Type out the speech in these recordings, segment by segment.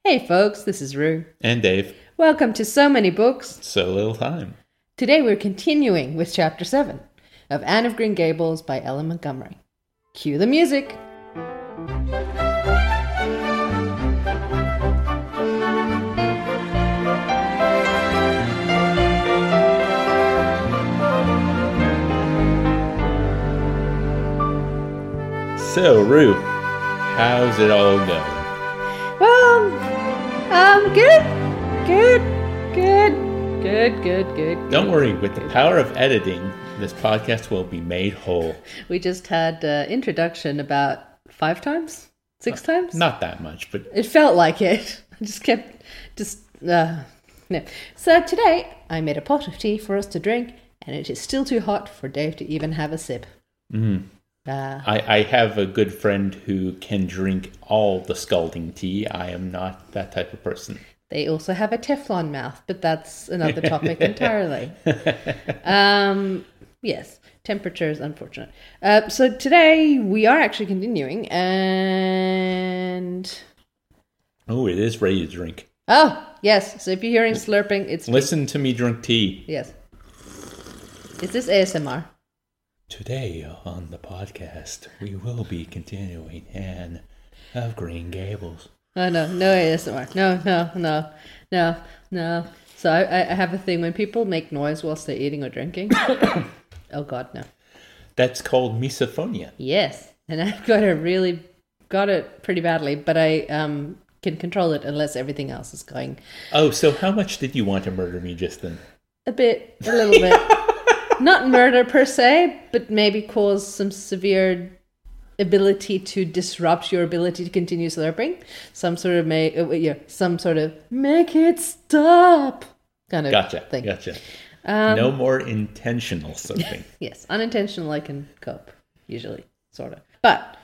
Hey folks, this is Rue. And Dave. Welcome to So Many Books. So Little Time. Today we're continuing with Chapter 7 of Anne of Green Gables by Ellen Montgomery. Cue the music. So, Rue, how's it all going? Well, good. Don't worry, with the power of editing, this podcast will be made whole. We just had introduction about 5 times? 6 times? Not that much, but... It felt like it. I just kept... no. So today, I made a pot of tea for us to drink, and it is still too hot for Dave to even have a sip. Mm-hmm. I have a good friend who can drink all the scalding tea. I am not that type of person. They also have a Teflon mouth, but that's another topic entirely. Yes, temperature is unfortunate. So today we are actually continuing, and... Oh, it is ready to drink. Oh, yes. So if you're hearing slurping, it's... Listen to me drink tea. Yes. Is this ASMR? Today on the podcast, we will be continuing Anne of Green Gables. Oh, no ASMR. No. So I have a thing when people make noise whilst they're eating or drinking. Oh, God, no. That's called misophonia. Yes. And I've got it pretty badly, but I can control it unless everything else is going. Oh, so how much did you want to murder me just then? A little bit. Not murder per se, but maybe cause some severe ability to disrupt your ability to continue slurping. Some sort of make it stop kind of thing. Gotcha. No more intentional slurping. Yes, unintentional I can cope, usually, sort of. But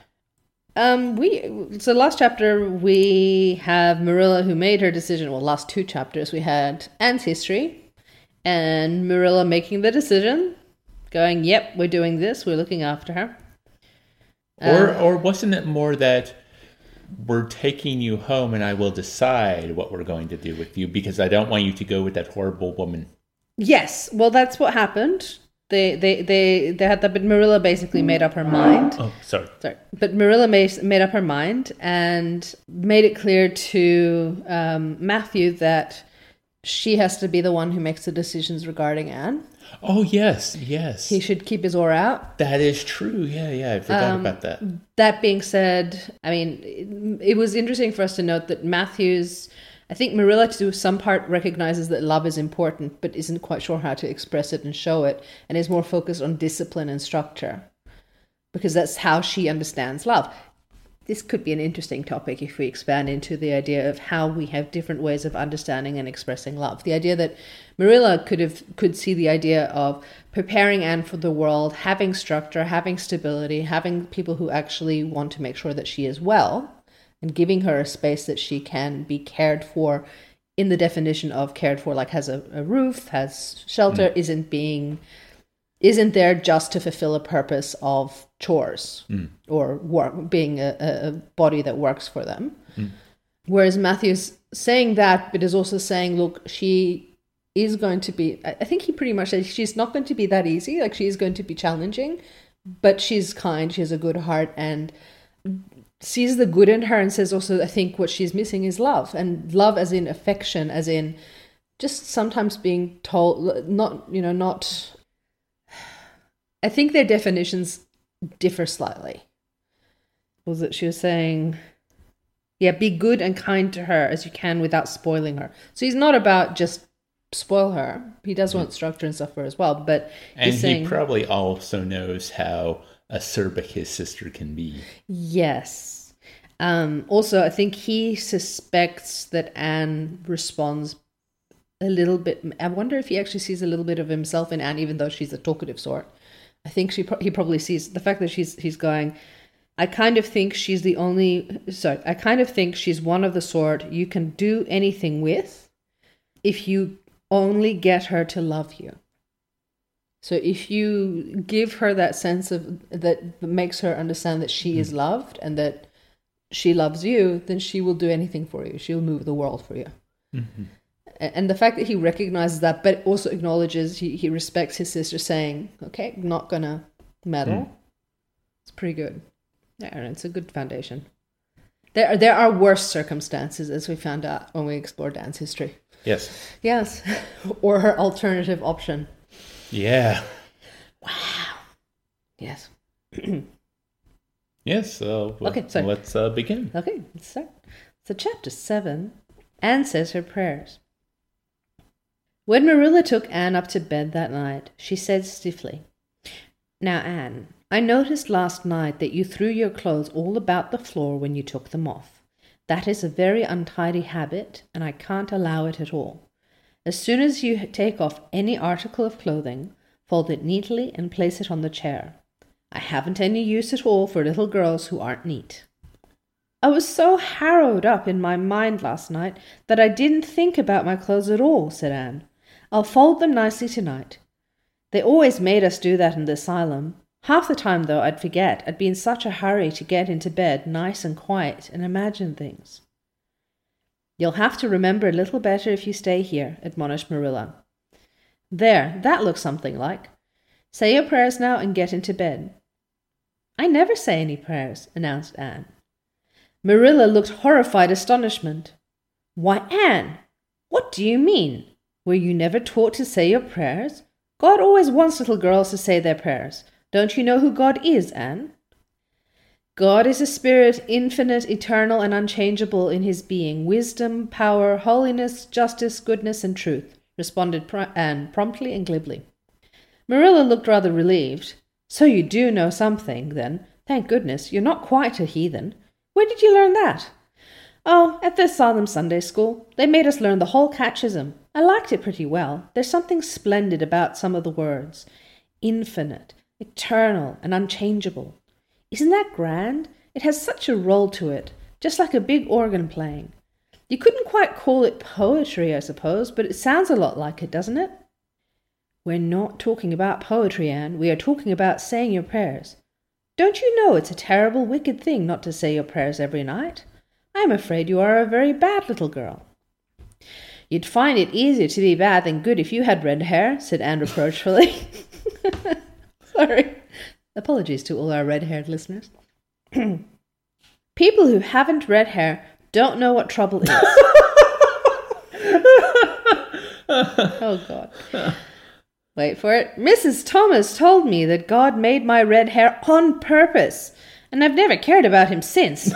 last chapter we have Marilla who made her decision. Well, last 2 chapters we had Anne's history. And Marilla making the decision, going, yep, we're doing this, we're looking after her. Or wasn't it more that we're taking you home and I will decide what we're going to do with you because I don't want you to go with that horrible woman? Yes, well, that's what happened. They had that, but Marilla basically made up her mind. Oh, sorry. But Marilla made up her mind and made it clear to Matthew that she has to be the one who makes the decisions regarding Anne. Oh, yes. He should keep his oar out. That is true. Yeah, I forgot about that. That being said, I mean, it was interesting for us to note that I think Marilla to some part recognizes that love is important, but isn't quite sure how to express it and show it, and is more focused on discipline and structure, because that's how she understands love. This could be an interesting topic if we expand into the idea of how we have different ways of understanding and expressing love. The idea that Marilla could see the idea of preparing Anne for the world, having structure, having stability, having people who actually want to make sure that she is well, and giving her a space that she can be cared for in the definition of cared for, like has a roof, has shelter, isn't there just to fulfill a purpose of chores or work, being a body that works for them. Whereas Matthew's saying that, but is also saying, look, she is going to be, I think he pretty much said she's not going to be that easy. Like, she is going to be challenging, but she's kind, she has a good heart, and sees the good in her, and says also, I think what she's missing is love, and love as in affection, as in just sometimes being told, not, I think their definitions differ slightly. She was saying, be good and kind to her as you can without spoiling her. So he's not about just spoil her. He does want structure and stuff for her as well. But he probably also knows how acerbic his sister can be. Yes. Also, I think he suspects that Anne responds a little bit. I wonder if he actually sees a little bit of himself in Anne, even though she's a talkative sort. I think he probably sees the fact that he's going, I kind of think she's one of the sort you can do anything with if you only get her to love you. So if you give her that sense of that makes her understand that she is loved and that she loves you, then she will do anything for you. She'll move the world for you. Mm-hmm. And the fact that he recognizes that, but also acknowledges he respects his sister saying, okay, I'm not going to meddle. It's pretty good. Yeah, and it's a good foundation. There are worse circumstances, as we found out when we explored Anne's history. Yes. Yes. Or her alternative option. Yeah. Wow. Yes. Yes, so okay, let's begin. Okay, let's start. So chapter 7, Anne says her prayers. When Marilla took Anne up to bed that night, she said stiffly, "Now, Anne, I noticed last night that you threw your clothes all about the floor when you took them off. That is a very untidy habit, and I can't allow it at all. As soon as you take off any article of clothing, fold it neatly and place it on the chair. I haven't any use at all for little girls who aren't neat." "I was so harrowed up in my mind last night that I didn't think about my clothes at all," said Anne. "I'll fold them nicely tonight. They always made us do that in the asylum. Half the time, though, I'd forget. I'd be in such a hurry to get into bed nice and quiet and imagine things." "You'll have to remember a little better if you stay here," admonished Marilla. "There, that looks something like. Say your prayers now and get into bed." "I never say any prayers," announced Anne. Marilla looked horrified astonishment. "Why, Anne, what do you mean? Were you never taught to say your prayers? God always wants little girls to say their prayers. Don't you know who God is, Anne?" "God is a spirit, infinite, eternal, and unchangeable in his being, wisdom, power, holiness, justice, goodness, and truth," responded Anne promptly and glibly. Marilla looked rather relieved. "So you do know something, then. Thank goodness, you're not quite a heathen. Where did you learn that?" "Oh, at the Asylum Sunday School. They made us learn the whole catechism. I liked it pretty well. There's something splendid about some of the words. Infinite, eternal, and unchangeable. Isn't that grand? It has such a roll to it, just like a big organ playing. You couldn't quite call it poetry, I suppose, but it sounds a lot like it, doesn't it?" "We're not talking about poetry, Anne. We are talking about saying your prayers. Don't you know it's a terrible, wicked thing not to say your prayers every night? I am afraid you are a very bad little girl." "You'd find it easier to be bad than good if you had red hair," said Anne reproachfully. Sorry. Apologies to all our red-haired listeners. "People who haven't red hair don't know what trouble is." Oh, God. Wait for it. "Mrs. Thomas told me that God made my red hair on purpose, and I've never cared about him since."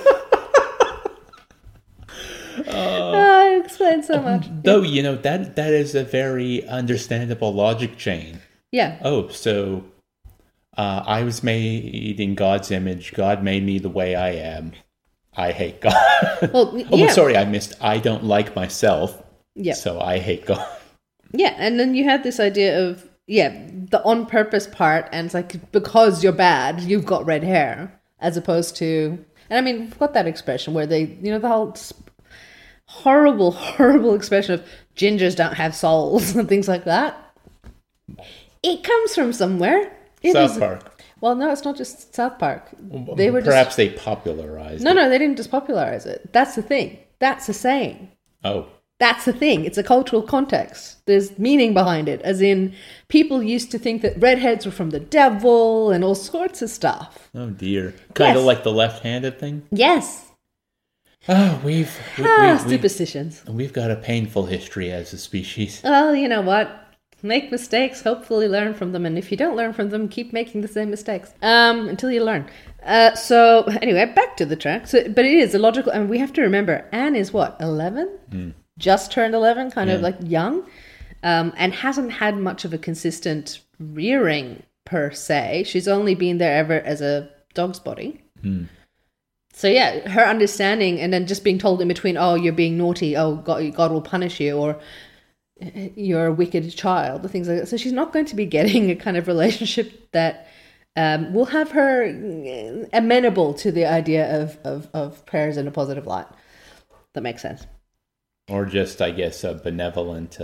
I explained so much. Though, you know, that is a very understandable logic chain. Yeah. Oh, so I was made in God's image. God made me the way I am. I hate God. Well, yeah. Sorry, I don't like myself. Yeah. So I hate God. Yeah, and then you had this idea of, the on purpose part, and it's like, because you're bad, you've got red hair, as opposed to, and I mean, we've got that expression where they, the whole horrible, horrible expression of gingers don't have souls and things like that. It comes from somewhere. South Park. Well, no, it's not just South Park. Perhaps they popularized it. No, they didn't just popularize it. That's the thing. That's a saying. Oh. That's the thing. It's a cultural context. There's meaning behind it. As in, people used to think that redheads were from the devil and all sorts of stuff. Oh, dear. Kind of like the left-handed thing? Yes. Oh, superstitions. We've got a painful history as a species. Well, you know what? Make mistakes, hopefully learn from them. And if you don't learn from them, keep making the same mistakes until you learn. So anyway, back to the track. But it is a logical, and we have to remember, Anne is what, 11? Just turned 11, kind of like young, and hasn't had much of a consistent rearing per se. She's only been there ever as a dog's body. So yeah, her understanding, and then just being told in between, oh, you're being naughty, oh, God will punish you, or you're a wicked child, things like that. So she's not going to be getting a kind of relationship that will have her amenable to the idea of prayers in a positive light. That makes sense. Or just, I guess, a benevolent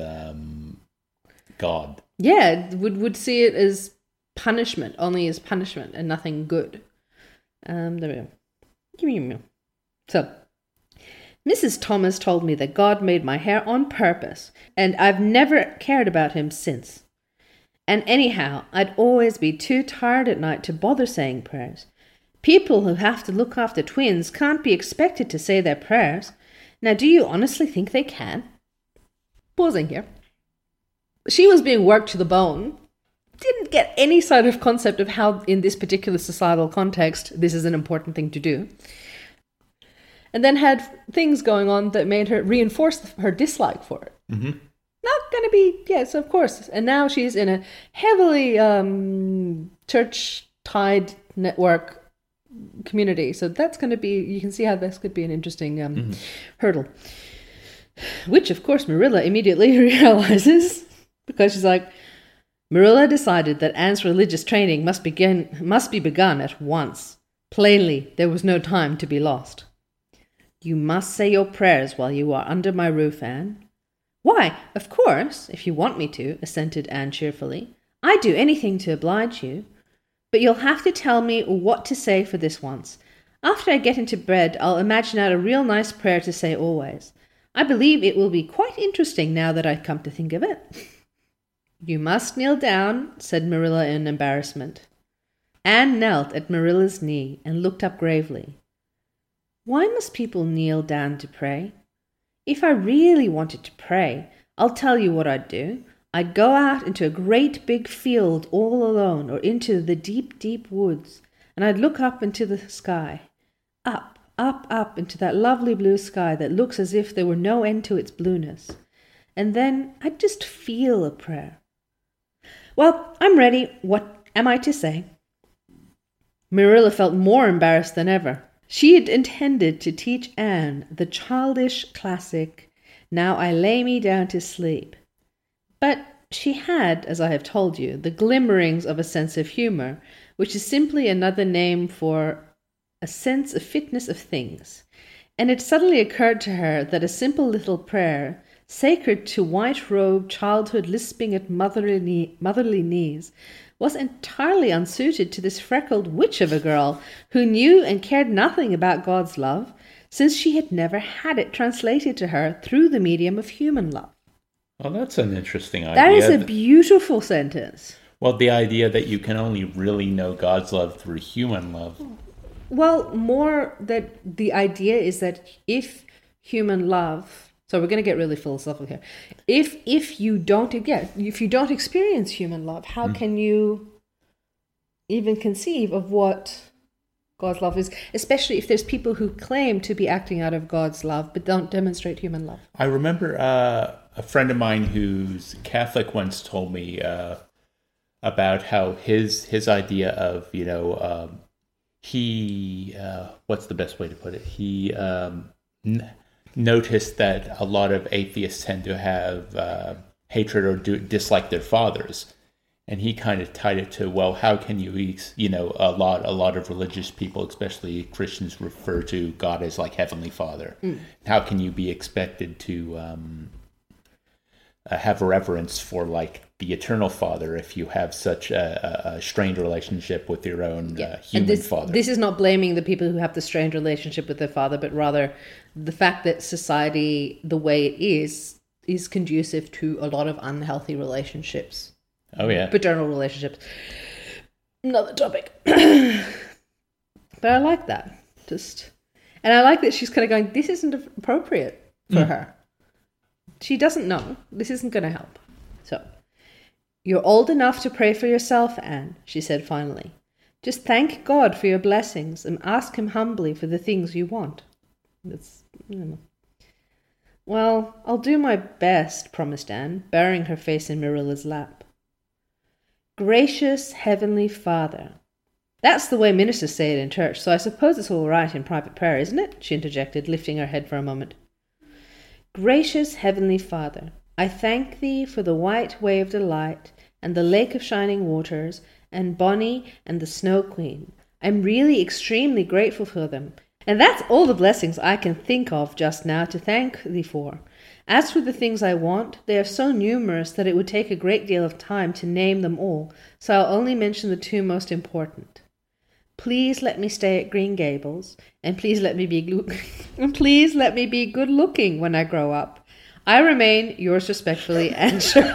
God. Yeah, would see it as punishment, only as punishment and nothing good. There we go. So, Mrs. Thomas told me that God made my hair on purpose, and I've never cared about him since. And anyhow, I'd always be too tired at night to bother saying prayers. People who have to look after twins can't be expected to say their prayers. Now, do you honestly think they can? Pausing here. She was being worked to the bone. Didn't get any sort of concept of how, in this particular societal context, this is an important thing to do. And then had things going on that made her reinforce her dislike for it. Mm-hmm. Not going to be, yes, of course. And now she's in a heavily church-tied network community. So that's going to be, you can see how this could be an interesting hurdle. Which, of course, Marilla immediately realizes, because she's like, Marilla decided that Anne's religious training must be begun at once. Plainly, there was no time to be lost. You must say your prayers while you are under my roof, Anne. Why, of course, if you want me to, assented Anne cheerfully. I'd do anything to oblige you. But you'll have to tell me what to say for this once. After I get into bed, I'll imagine out a real nice prayer to say always. I believe it will be quite interesting now that I come to think of it. You must kneel down, said Marilla in embarrassment. Anne knelt at Marilla's knee and looked up gravely. Why must people kneel down to pray? If I really wanted to pray, I'll tell you what I'd do. I'd go out into a great big field all alone or into the deep, deep woods, and I'd look up into the sky. Up, up, up into that lovely blue sky that looks as if there were no end to its blueness. And then I'd just feel a prayer. Well, I'm ready. What am I to say? Marilla felt more embarrassed than ever. She had intended to teach Anne the childish classic, Now I lay me down to sleep. But she had, as I have told you, the glimmerings of a sense of humor, which is simply another name for a sense of fitness of things. And it suddenly occurred to her that a simple little prayer, sacred to white-robed childhood lisping at motherly knees, was entirely unsuited to this freckled witch of a girl who knew and cared nothing about God's love, since she had never had it translated to her through the medium of human love. Well, that's an interesting idea. That is a beautiful sentence. Well, the idea that you can only really know God's love through human love. Well, more that the idea is that if human love... So we're going to get really philosophical here. If you don't experience human love, how can you even conceive of what God's love is? Especially if there's people who claim to be acting out of God's love but don't demonstrate human love. I remember a friend of mine who's Catholic once told me about how his idea of what's the best way to put it? He noticed that a lot of atheists tend to have hatred or dislike their fathers, and he kind of tied it to, well, how can you, a lot of religious people, especially Christians, refer to God as like Heavenly Father. How can you be expected to have reverence for like the Eternal Father if you have such a strained relationship with your own human father? This is not blaming the people who have the strained relationship with their father, but rather the fact that society, the way it is conducive to a lot of unhealthy relationships. Oh, yeah. Paternal relationships. Another topic. But I like that. And I like that she's kind of going, this isn't appropriate for her. She doesn't know. This isn't going to help. So, you're old enough to pray for yourself, Anne, she said finally. Just thank God for your blessings and ask him humbly for the things you want. Well, I'll do my best, promised Anne, burying her face in Marilla's lap. Gracious Heavenly Father. That's the way ministers say it in church, so I suppose it's all right in private prayer, isn't it? She interjected, lifting her head for a moment. Gracious Heavenly Father, I thank thee for the white wave delight and the lake of shining waters and Bonnie and the Snow Queen. I'm really extremely grateful for them. And that's all the blessings I can think of just now to thank thee for. As for the things I want, they are so numerous that it would take a great deal of time to name them all, so I'll only mention the two most important. Please let me stay at Green Gables, and please let me be and please let me be good looking when I grow up. I remain yours respectfully, Anne Shirley.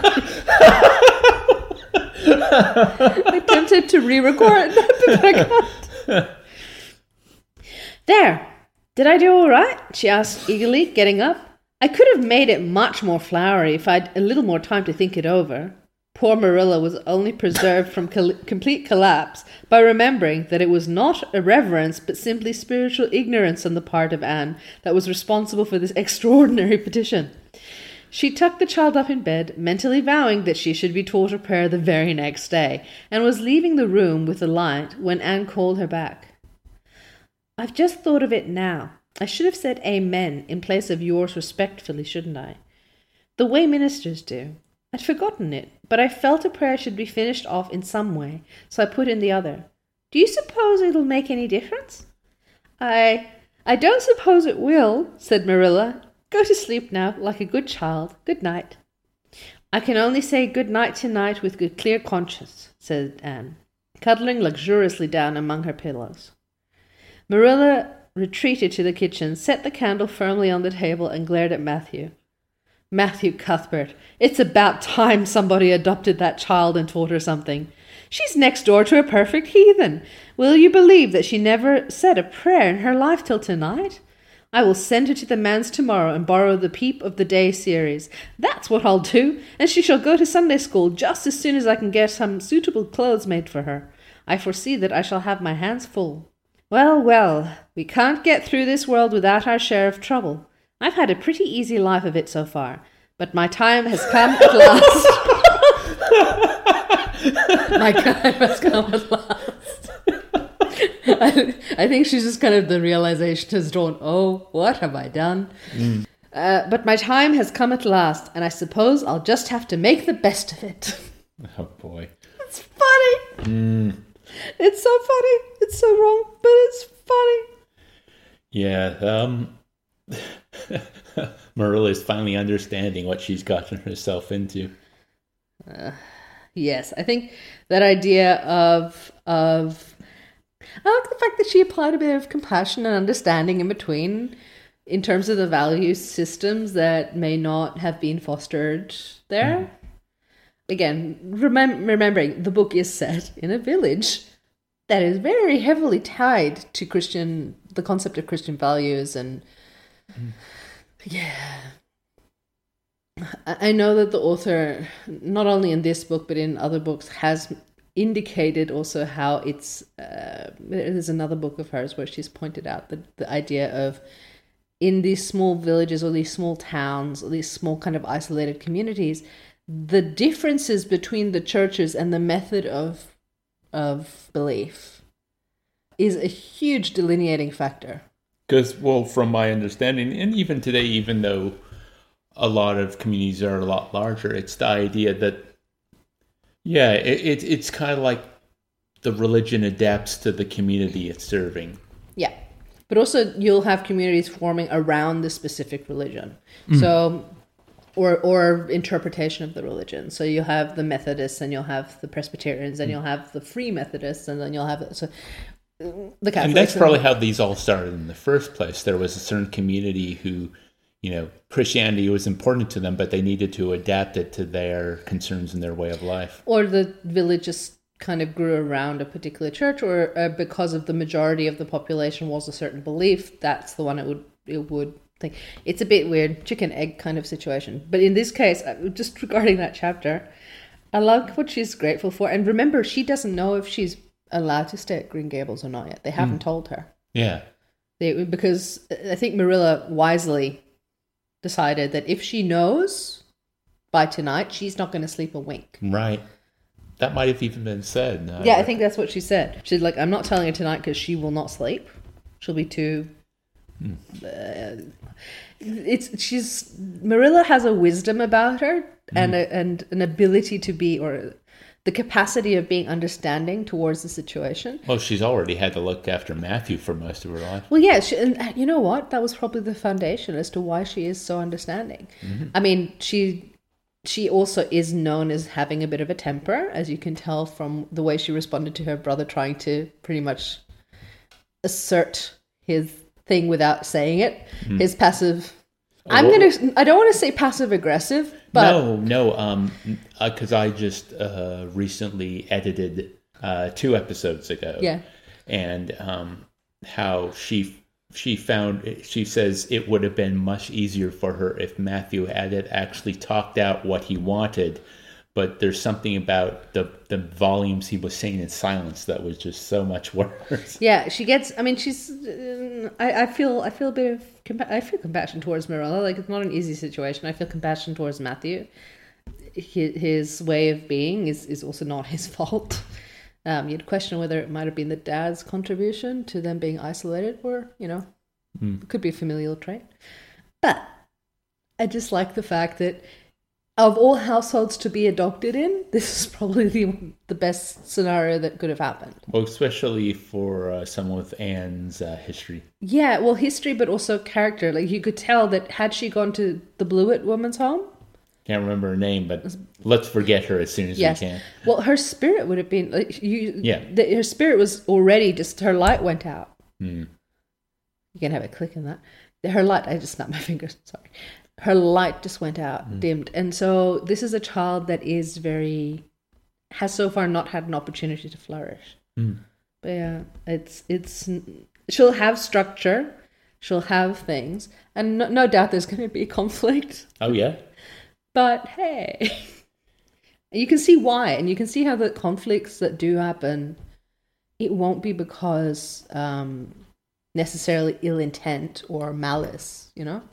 I attempted to re-record that, but I can't. There. Did I do all right? She asked eagerly, getting up. I could have made it much more flowery if I'd a little more time to think it over. Poor Marilla was only preserved from complete collapse by remembering that it was not irreverence but simply spiritual ignorance on the part of Anne that was responsible for this extraordinary petition. She tucked the child up in bed, mentally vowing that she should be taught a prayer the very next day, and was leaving the room with the light when Anne called her back. I've just thought of it now. I should have said amen in place of yours respectfully, shouldn't I? The way ministers do. I'd forgotten it, but I felt a prayer should be finished off in some way, so I put in the other. Do you suppose it'll make any difference? I don't suppose it will, said Marilla. Go to sleep now, like a good child. Good night. I can only say good night tonight with a clear conscience, said Anne, cuddling luxuriously down among her pillows. Marilla retreated to the kitchen, set the candle firmly on the table, and glared at Matthew. Matthew Cuthbert, it's about time somebody adopted that child and taught her something. She's next door to a perfect heathen. Will you believe that she never said a prayer in her life till tonight? I will send her to the manse tomorrow and borrow the Peep of the Day series. That's what I'll do, and she shall go to Sunday school just as soon as I can get some suitable clothes made for her. I foresee that I shall have my hands full. Well, well, we can't get through this world without our share of trouble. I've had a pretty easy life of it so far, but my time has come at last. My time has come at last. I think she's just kind of the realization has dawned, oh, what have I done? But my time has come at last, and I suppose I'll just have to make the best of it. Oh, boy. It's funny. It's so funny. It's so wrong, but it's funny. Yeah, Marilla is finally understanding what she's gotten herself into. Yes, I think that idea of I like the fact that she applied a bit of compassion and understanding in between in terms of the value systems that may not have been fostered there. Again, remembering the book is set in a village that is very heavily tied to the concept of Christian values, and yeah. I know that the author, not only in this book but in other books, has indicated also how it's there's another book of hers where she's pointed out the idea of in these small villages or these small towns or these small kind of isolated communities, the differences between the churches and the method of belief is a huge delineating factor. Because, well, from my understanding, and even today, even though a lot of communities are a lot larger, it's the idea that, yeah, it's kind of like the religion adapts to the community it's serving. Yeah. But also you'll have communities forming around the specific religion. So, or interpretation of the religion. So you'll have the Methodists and you'll have the Presbyterians and you'll have the Free Methodists and then you'll have the Catholics. And that's probably how these all started in the first place. There was a certain community who, Christianity was important to them, but they needed to adapt it to their concerns and their way of life. Or the village just kind of grew around a particular church, or because of the majority of the population was a certain belief, that's the one it would think. It's a bit weird, chicken egg kind of situation. But in this case, just regarding that chapter, I love what she's grateful for. And remember, she doesn't know if she's allowed to stay at Green Gables or not yet. They haven't told her. Yeah. Because I think Marilla wisely decided that if she knows by tonight, she's not going to sleep a wink. Right. That might have even been said. I think that's what she said. She's like, I'm not telling her tonight because she will not sleep. She'll be too... Marilla has a wisdom about her and an ability to be, or the capacity of being understanding towards the situation. Well, she's already had to look after Matthew for most of her life. Well, yeah, and you know what? That was probably the foundation as to why she is so understanding. I mean, she also is known as having a bit of a temper, as you can tell from the way she responded to her brother trying to pretty much assert his thing without saying it. His passive. I don't want to say passive aggressive, but no, because I just recently edited 2 episodes ago. Yeah. And how she says it would have been much easier for her if Matthew had actually talked out what he wanted, but there's something about the volumes he was saying in silence that was just so much worse. Yeah, she gets. I mean, she's. I feel a bit of. I feel compassion towards Marilla. Like, it's not an easy situation. I feel compassion towards Matthew. His way of being is also not his fault. You'd question whether it might have been the dad's contribution to them being isolated, or it could be a familial trait. But I just like the fact that, of all households to be adopted in, this is probably the best scenario that could have happened. Well, especially for someone with Anne's history. Yeah, well, history, but also character. Like, you could tell that had she gone to the Blewett woman's home. Can't remember her name, but let's forget her as soon as we can. Well, her spirit would have been like her spirit was already just, her light went out. You can have a click in that. Her light. I just snapped my fingers. Sorry. Her light just went out, dimmed. And so this is a child that has so far not had an opportunity to flourish. But yeah, it's she'll have structure, she'll have things, and no doubt there's going to be conflict. Oh yeah. But hey, you can see why, and you can see how the conflicts that do happen, it won't be because necessarily ill intent or malice,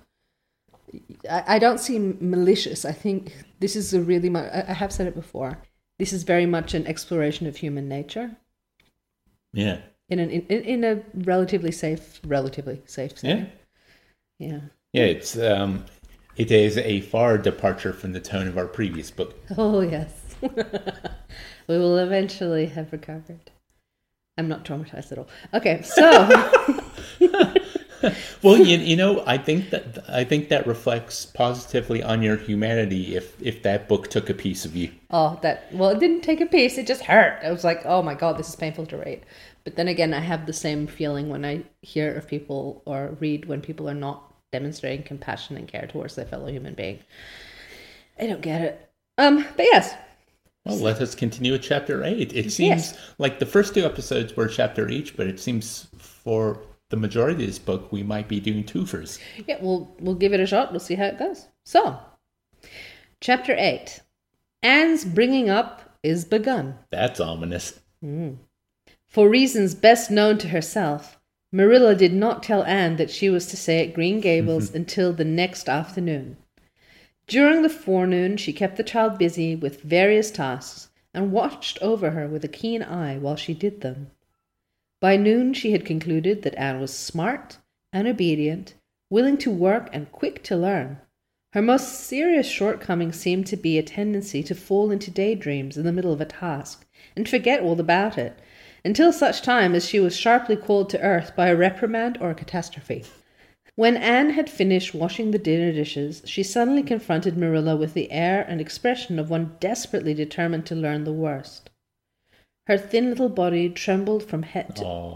I don't see malicious. I think this is a really much, I have said it before, this is very much an exploration of human nature. Yeah. In a relatively safe setting. Yeah. Yeah, it is a far departure from the tone of our previous book. Oh, yes. We will eventually have recovered. I'm not traumatized at all. Okay, so... Well, I think that reflects positively on your humanity if that book took a piece of you. It didn't take a piece, it just hurt. I was like, oh my God, this is painful to read. But then again, I have the same feeling when I hear of people or read when people are not demonstrating compassion and care towards their fellow human being. I don't get it. But yes. Well, let us continue with chapter 8. It seems like the first 2 episodes were a chapter each, but it seems for the majority of this book, we might be doing twofers. Yeah, we'll give it a shot. We'll see how it goes. So, chapter 8. Anne's bringing up is begun. That's ominous. For reasons best known to herself, Marilla did not tell Anne that she was to stay at Green Gables until the next afternoon. During the forenoon, she kept the child busy with various tasks and watched over her with a keen eye while she did them. By noon, she had concluded that Anne was smart and obedient, willing to work and quick to learn. Her most serious shortcoming seemed to be a tendency to fall into daydreams in the middle of a task and forget all about it, until such time as she was sharply called to earth by a reprimand or a catastrophe. When Anne had finished washing the dinner dishes, she suddenly confronted Marilla with the air and expression of one desperately determined to learn the worst. Her thin little body trembled from head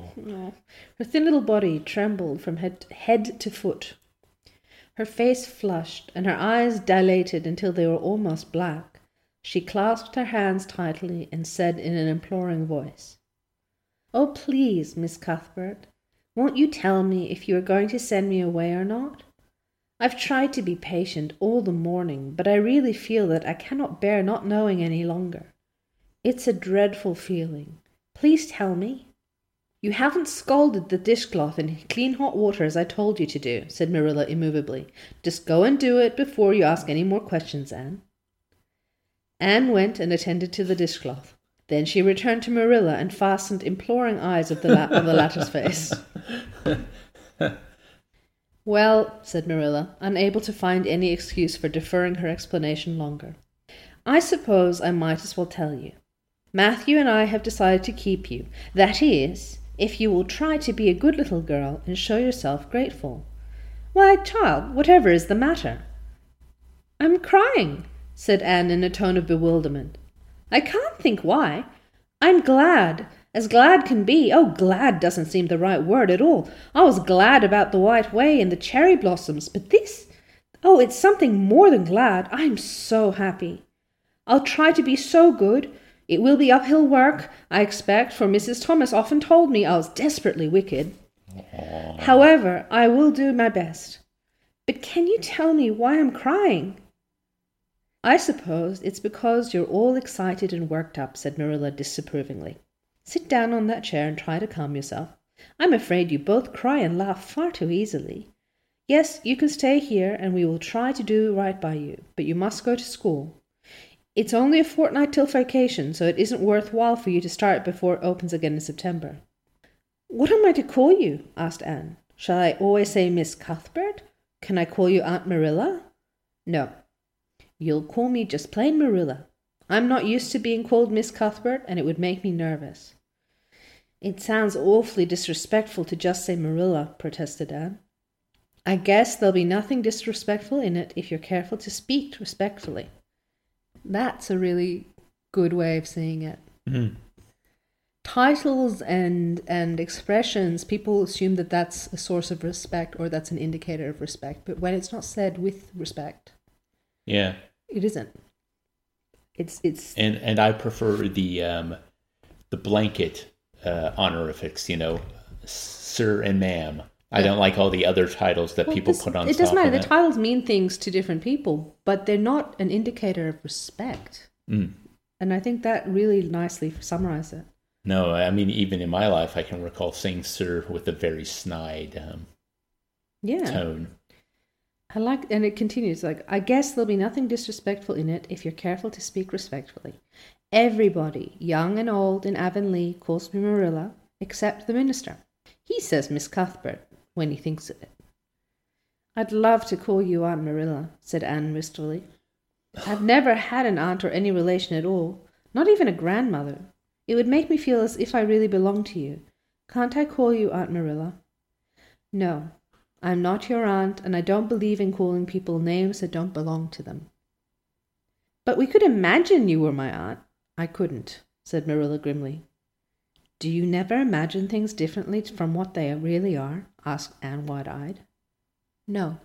to foot. Her face flushed, and her eyes dilated until they were almost black. She clasped her hands tightly and said in an imploring voice, "Oh, please, Miss Cuthbert, won't you tell me if you are going to send me away or not? I've tried to be patient all the morning, but I really feel that I cannot bear not knowing any longer. It's a dreadful feeling. Please tell me." "You haven't scalded the dishcloth in clean hot water as I told you to do," said Marilla immovably. "Just go and do it before you ask any more questions, Anne." Anne went and attended to the dishcloth. Then she returned to Marilla and fastened imploring eyes on the latter's face. "Well," said Marilla, unable to find any excuse for deferring her explanation longer, "I suppose I might as well tell you. Matthew and I have decided to keep you. That is, if you will try to be a good little girl and show yourself grateful." "Why, child, whatever is the matter?" "I'm crying," said Anne in a tone of bewilderment. "I can't think why. I'm glad. As glad can be. Oh, glad doesn't seem the right word at all. I was glad about the White Way and the cherry blossoms, but this... Oh, it's something more than glad. I'm so happy. I'll try to be so good. It will be uphill work, I expect, for Mrs. Thomas often told me I was desperately wicked. However, I will do my best. But can you tell me why I'm crying? I suppose it's because you're all excited and worked up, said Marilla disapprovingly. Sit down on that chair and try to calm yourself. I'm afraid you both cry and laugh far too easily. Yes, you can stay here and we will try to do right by you, but you must go to school. It's only a fortnight till vacation, so it isn't worthwhile for you to start before it opens again in September. What am I to call you? Asked Anne. Shall I always say Miss Cuthbert? Can I call you Aunt Marilla? No. You'll call me just plain Marilla. I'm not used to being called Miss Cuthbert, and it would make me nervous. It sounds awfully disrespectful to just say Marilla, protested Anne. I guess there'll be nothing disrespectful in it if you're careful to speak respectfully. That's a really good way of seeing it. Mm-hmm. Titles and expressions, people assume that that's a source of respect or that's an indicator of respect. But when it's not said with respect, yeah, it isn't. It's and I prefer the blanket honorifics, sir and ma'am. I don't like all the other titles that people put on top of it. It doesn't matter. The titles mean things to different people, but they're not an indicator of respect. Mm. And I think that really nicely summarizes it. No, I mean, even in my life, I can recall saying sir with a very snide tone. I like, and it continues, like, I guess there'll be nothing disrespectful in it if you're careful to speak respectfully. Everybody, young and old, in Avonlea calls me Marilla, except the minister. He says Miss Cuthbert when he thinks of it. I'd love to call you Aunt Marilla, said Anne wistfully. I've never had an aunt or any relation at all, not even a grandmother. It would make me feel as if I really belonged to you. Can't I call you Aunt Marilla? No, I'm not your aunt, and I don't believe in calling people names that don't belong to them. But we could imagine you were my aunt. I couldn't, said Marilla grimly. Do you never imagine things differently from what they really are? Asked Anne wide-eyed. No.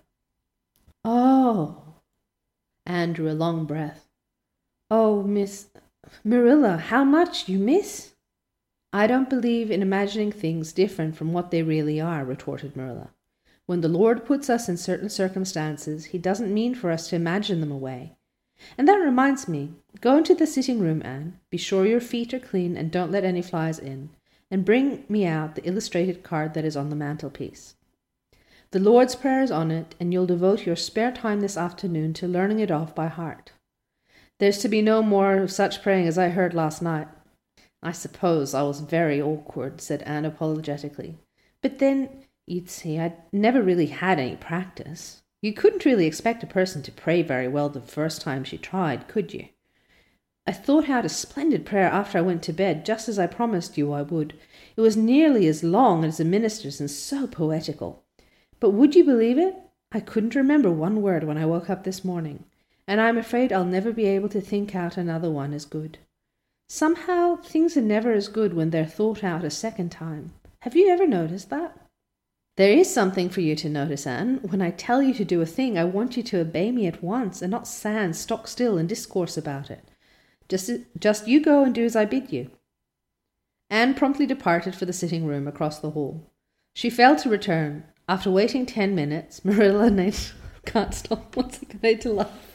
Oh. Anne drew a long breath. Oh, Miss Marilla, how much you miss? I don't believe in imagining things different from what they really are, retorted Marilla. When the Lord puts us in certain circumstances, he doesn't mean for us to imagine them away. And that reminds me, go into the sitting room, Anne. Be sure your feet are clean and don't let any flies in. And bring me out the illustrated card that is on the mantelpiece. The Lord's Prayer is on it, and you'll devote your spare time this afternoon to learning it off by heart. There's to be no more of such praying as I heard last night. I suppose I was very awkward, said Anne apologetically. But then, you'd see, I'd never really had any practice. You couldn't really expect a person to pray very well the first time she tried, could you? I thought out a splendid prayer after I went to bed, just as I promised you I would. It was nearly as long as the minister's and so poetical. But would you believe it? I couldn't remember one word when I woke up this morning, and I'm afraid I'll never be able to think out another one as good. Somehow, things are never as good when they're thought out a second time. Have you ever noticed that? There is something for you to notice, Anne. When I tell you to do a thing, I want you to obey me at once and not stand stock still and discourse about it. Just you go and do as I bid you. Anne promptly departed for the sitting room across the hall. She failed to return. After waiting 10 minutes, Marilla and I can't stop once again to laugh.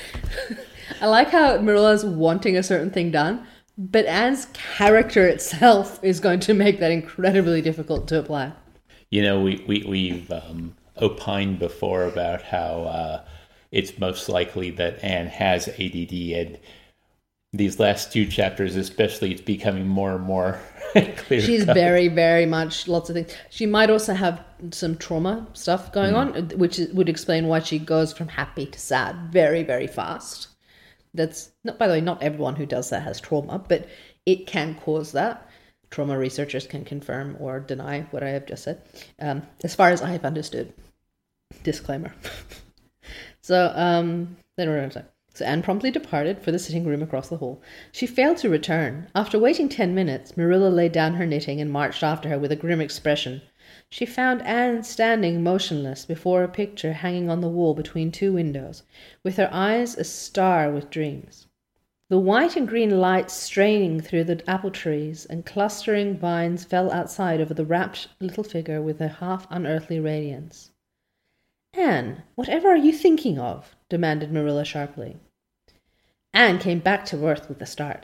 I like how Marilla's wanting a certain thing done, but Anne's character itself is going to make that incredibly difficult to apply. We've opined before about how it's most likely that Anne has ADD, and these last two chapters especially, it's becoming more and more clear. She's very, very much lots of things. She might also have some trauma stuff going on, which would explain why she goes from happy to sad very, very fast. That's not, by the way, not everyone who does that has trauma, but it can cause that. Trauma researchers can confirm or deny what I have just said, as far as I have understood. Disclaimer. So, then we're going to say. So Anne promptly departed for the sitting room across the hall. She failed to return. After waiting 10 minutes, Marilla laid down her knitting and marched after her with a grim expression. She found Anne standing motionless before a picture hanging on the wall between two windows, with her eyes a-star with dreams. The white and green lights straining through the apple trees and clustering vines fell outside over the rapt little figure with a half-unearthly radiance. "Anne, whatever are you thinking of?" demanded Marilla sharply. Anne came back to earth with a start.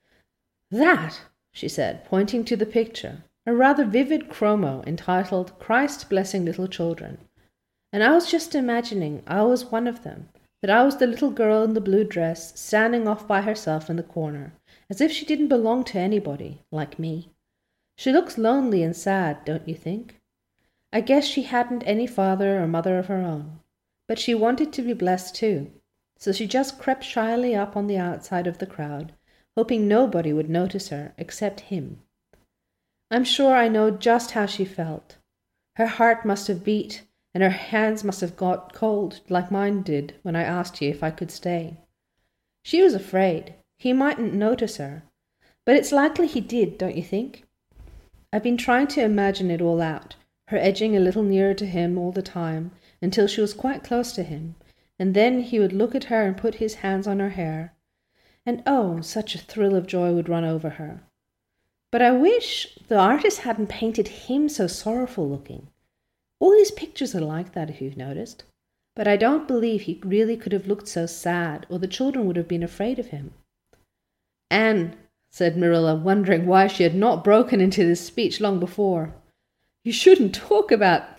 "That," she said, pointing to the picture, a rather vivid chromo entitled Christ Blessing Little Children. "And I was just imagining I was one of them, that I was the little girl in the blue dress standing off by herself in the corner, as if she didn't belong to anybody, like me. She looks lonely and sad, don't you think? I guess she hadn't any father or mother of her own, but she wanted to be blessed too, so she just crept shyly up on the outside of the crowd, hoping nobody would notice her except him. I'm sure I know just how she felt. Her heart must have beat, and her hands must have got cold like mine did when I asked you if I could stay. She was afraid he mightn't notice her, but it's likely he did, don't you think? I've been trying to imagine it all out, her edging a little nearer to him all the time, until she was quite close to him, and then he would look at her and put his hands on her hair, and oh, such a thrill of joy would run over her. But I wish the artist hadn't painted him so sorrowful looking. All his pictures are like that, if you've noticed. But I don't believe he really could have looked so sad, or the children would have been afraid of him." "Anne," said Marilla, wondering why she had not broken into this speech long before, You shouldn't talk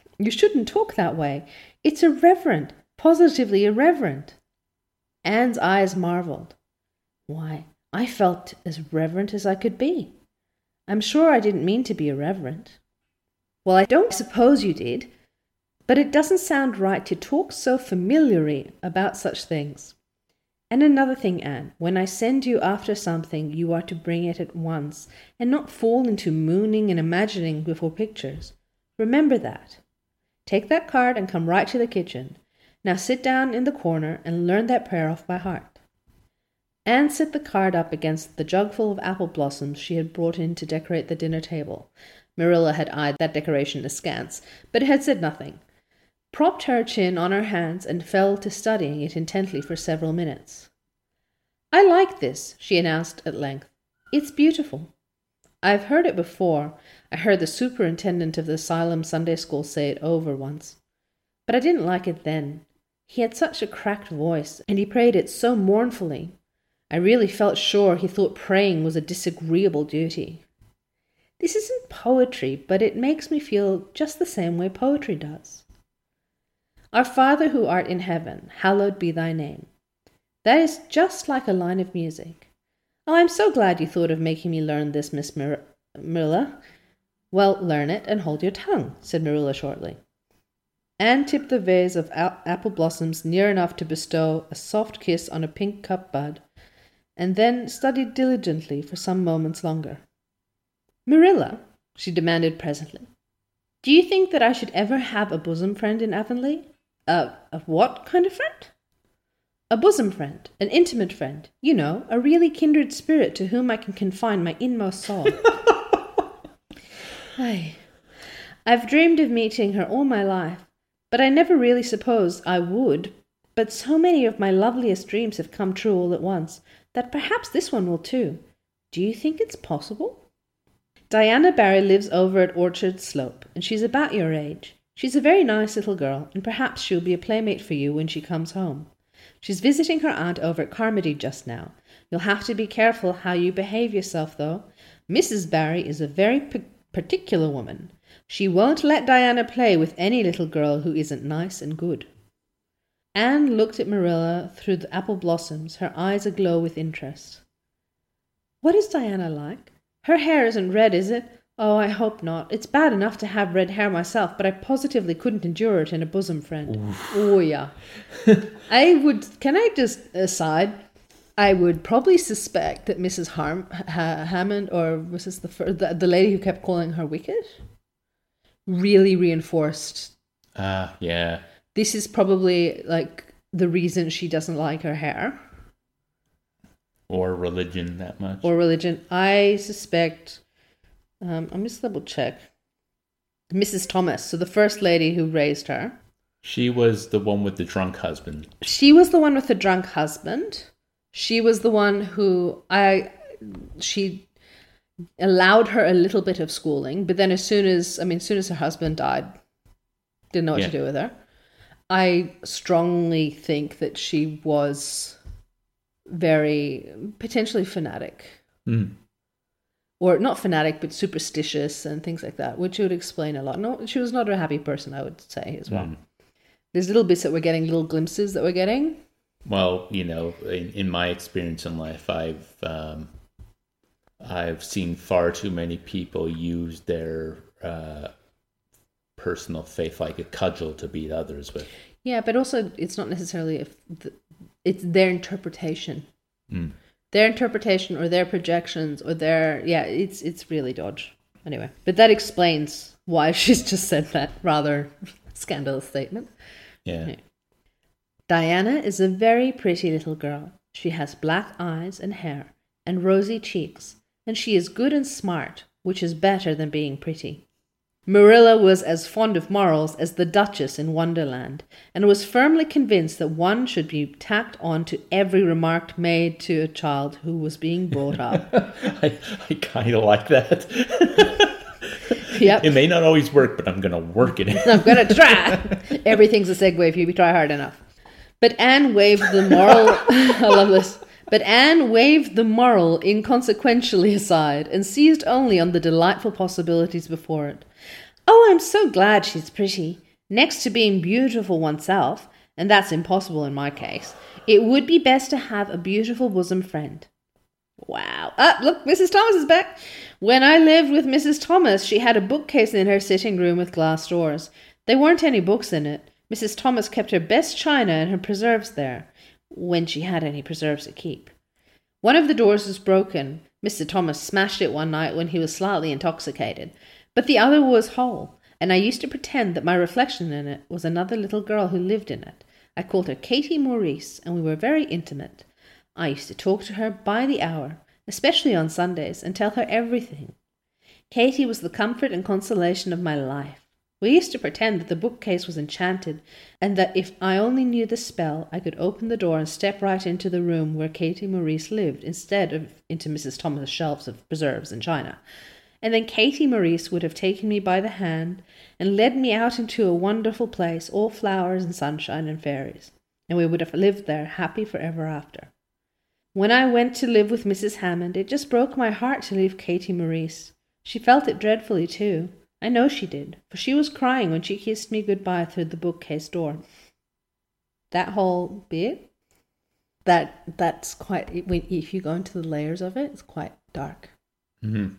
that way. It's irreverent, positively irreverent." Anne's eyes marveled. "Why, I felt as reverent as I could be. I'm sure I didn't mean to be irreverent." "Well, I don't suppose you did, but it doesn't sound right to talk so familiarly about such things. And another thing, Anne, when I send you after something, you are to bring it at once, and not fall into mooning and imagining before pictures. Remember that. Take that card and come right to the kitchen. Now sit down in the corner and learn that prayer off by heart." Anne set the card up against the jugful of apple blossoms she had brought in to decorate the dinner table. Marilla had eyed that decoration askance, but had said nothing, propped her chin on her hands, and fell to studying it intently for several minutes. "I like this," she announced at length. "It's beautiful. I've heard it before. I heard the superintendent of the asylum Sunday school say it over once. But I didn't like it then. He had such a cracked voice, and he prayed it so mournfully. I really felt sure he thought praying was a disagreeable duty. This isn't poetry, but it makes me feel just the same way poetry does. Our Father who art in heaven, hallowed be thy name. That is just like a line of music. Oh, I'm so glad you thought of making me learn this, Miss Marilla. Well, learn it and hold your tongue, said Marilla shortly. Anne tipped the vase of apple blossoms near enough to bestow a soft kiss on a pink cup bud, and then studied diligently for some moments longer. "Marilla," she demanded presently, "do you think that I should ever have a bosom friend in Avonlea? A what kind of friend?" "A bosom friend, an intimate friend, you know, a really kindred spirit to whom I can confide my inmost soul." I've dreamed of meeting her all my life, but I never really supposed I would. But so many of my loveliest dreams have come true all at once, that perhaps this one will too. Do you think it's possible? Diana Barry lives over at Orchard Slope, and she's about your age. She's a very nice little girl, and perhaps she'll be a playmate for you when she comes home. She's visiting her aunt over at Carmody just now. You'll have to be careful how you behave yourself, though. Mrs. Barry is a very particular woman. She won't let Diana play with any little girl who isn't nice and good. Anne looked at Marilla through the apple blossoms, her eyes aglow with interest. "What is Diana like? Her hair isn't red, is it? Oh, I hope not. It's bad enough to have red hair myself, but I positively couldn't endure it in a bosom friend." Oof. Oh, yeah. Can I just aside, I would probably suspect that Mrs. Hammond, or was this the lady who kept calling her wicked, really reinforced. Yeah. This is probably like the reason she doesn't like her hair. Or religion that much. Or religion. I suspect, I'm just double check. Mrs. Thomas, so the first lady who raised her. She was the one with the drunk husband. She was the one with the drunk husband. She was the one who she allowed her a little bit of schooling, but then as soon as her husband died, didn't know what to do with her. I strongly think that she was very potentially fanatic. Or not fanatic, but superstitious and things like that, which would explain a lot. No, she was not a happy person, I would say, as well. There's little bits that we're getting, little glimpses that we're getting. Well, in my experience in life, I've seen far too many people use their personal faith like a cudgel to beat others with. Yeah, but also it's not necessarily it's their interpretation. Their interpretation or their projections or it's really dodge. Anyway, but that explains why she's just said that rather scandalous statement. Yeah. Diana is a very pretty little girl. She has black eyes and hair and rosy cheeks, and she is good and smart, which is better than being pretty. Marilla was as fond of morals as the Duchess in Wonderland, and was firmly convinced that one should be tacked on to every remark made to a child who was being brought up. I kind of like that. Yep. It may not always work, but I'm going to work it. I'm going to try. Everything's a segue if you try hard enough. But Anne waved the moral... I love this. But Anne waved the moral inconsequentially aside and seized only on the delightful possibilities before it. Oh, I'm so glad she's pretty. Next to being beautiful oneself, and that's impossible in my case, it would be best to have a beautiful bosom friend. Wow. Look, Mrs. Thomas is back. When I lived with Mrs. Thomas, she had a bookcase in her sitting room with glass doors. There weren't any books in it. Mrs. Thomas kept her best china and her preserves there, when she had any preserves to keep. One of the doors was broken. Mr. Thomas smashed it one night when he was slightly intoxicated, but the other was whole, and I used to pretend that my reflection in it was another little girl who lived in it. I called her Katie Maurice, and we were very intimate. I used to talk to her by the hour, especially on Sundays, and tell her everything. Katie was the comfort and consolation of my life. We used to pretend that the bookcase was enchanted, and that if I only knew the spell, I could open the door and step right into the room where Katie Maurice lived, instead of into Mrs. Thomas' shelves of preserves and china. And then Katie Maurice would have taken me by the hand and led me out into a wonderful place, all flowers and sunshine and fairies, and we would have lived there happy forever after. When I went to live with Mrs. Hammond, it just broke my heart to leave Katie Maurice. She felt it dreadfully too. I know she did, for she was crying when she kissed me goodbye through the bookcase door. That whole bit, that's quite, if you go into the layers of it, it's quite dark. Mm-hmm.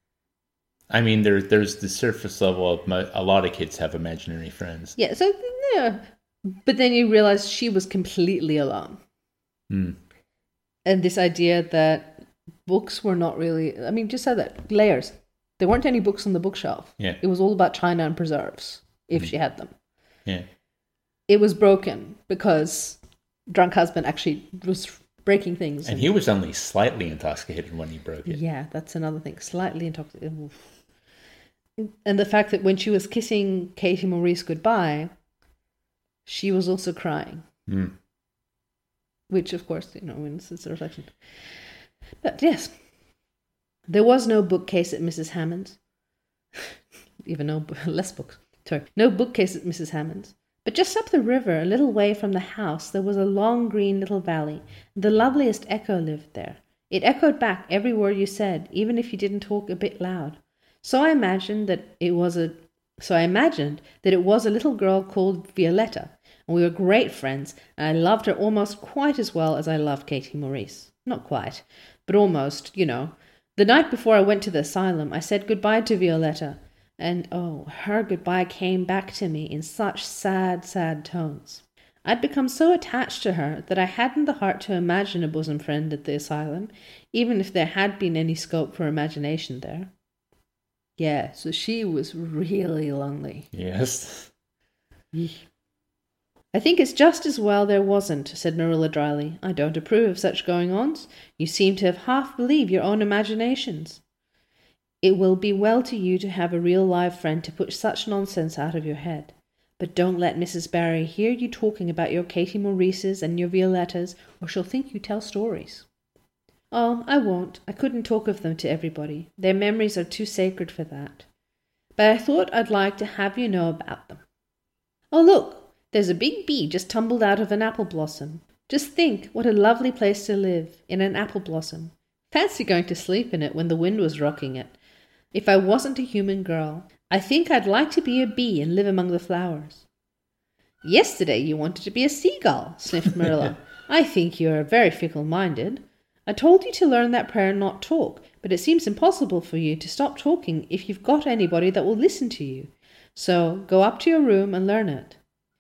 I mean, there's the surface level of a lot of kids have imaginary friends. Yeah, so, yeah. But then you realize she was completely alone. Mm. And this idea that books were not really, I mean, just said that, layers. There weren't any books on the bookshelf. Yeah. It was all about china and preserves, if she had them. Yeah. It was broken because drunk husband actually was breaking things. And he was only slightly intoxicated when he broke it. Yeah, that's another thing. Slightly intoxicated. Oof. And the fact that when she was kissing Katie Maurice goodbye, she was also crying. Mm. Which, of course, it's a reflection. But yes, there was no bookcase at Mrs. Hammond's. Even no, less books. Sorry. No bookcase at Mrs. Hammond's. But just up the river, a little way from the house, there was a long green little valley. The loveliest echo lived there. It echoed back every word you said, even if you didn't talk a bit loud. So I imagined that it was a little girl called Violetta, and we were great friends, and I loved her almost quite as well as I loved Katie Maurice. Not quite, but almost, The night before I went to the asylum, I said goodbye to Violetta, and her goodbye came back to me in such sad, sad tones. I'd become so attached to her that I hadn't the heart to imagine a bosom friend at the asylum, even if there had been any scope for imagination there. Yeah, so she was really lonely. Yes. I think it's just as well there wasn't, said Marilla dryly. I don't approve of such going-ons. You seem to have half believed your own imaginations. It will be well to you to have a real live friend to put such nonsense out of your head. But don't let Mrs. Barry hear you talking about your Katie Maurices and your Violettas, or she'll think you tell stories. Oh, I won't. I couldn't talk of them to everybody. Their memories are too sacred for that. But I thought I'd like to have you know about them. Oh, look! There's a big bee just tumbled out of an apple blossom. Just think what a lovely place to live, in an apple blossom. Fancy going to sleep in it when the wind was rocking it. If I wasn't a human girl, I think I'd like to be a bee and live among the flowers. Yesterday you wanted to be a seagull, sniffed Marilla. I think you are very fickle-minded. I told you to learn that prayer and not talk, but it seems impossible for you to stop talking if you've got anybody that will listen to you. So go up to your room and learn it.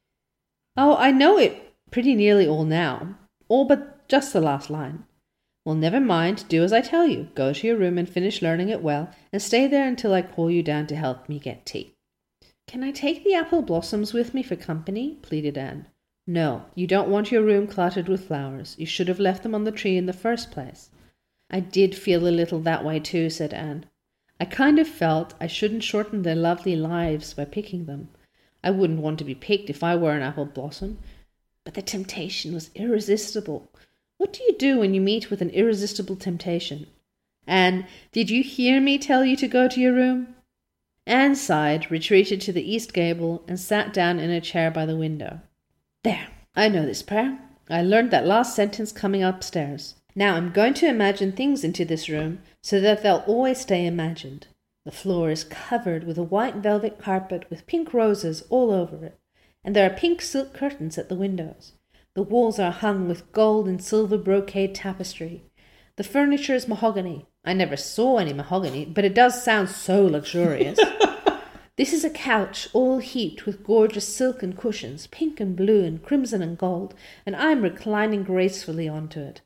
Oh, I know it pretty nearly all now, all but just the last line. Well, never mind, do as I tell you. Go to your room and finish learning it well, and stay there until I call you down to help me get tea. Can I take the apple blossoms with me for company? Pleaded Anne. No, you don't want your room cluttered with flowers. You should have left them on the tree in the first place. I did feel a little that way too, said Anne. I kind of felt I shouldn't shorten their lovely lives by picking them. I wouldn't want to be picked if I were an apple blossom. But the temptation was irresistible. What do you do when you meet with an irresistible temptation? Anne, did you hear me tell you to go to your room? Anne sighed, retreated to the east gable, and sat down in a chair by the window. There, I know this prayer. I learned that last sentence coming upstairs. Now I'm going to imagine things into this room so that they'll always stay imagined. The floor is covered with a white velvet carpet with pink roses all over it, and there are pink silk curtains at the windows. The walls are hung with gold and silver brocade tapestry. The furniture is mahogany. I never saw any mahogany, but it does sound so luxurious. This is a couch all heaped with gorgeous silken cushions, pink and blue and crimson and gold, and I'm reclining gracefully onto it.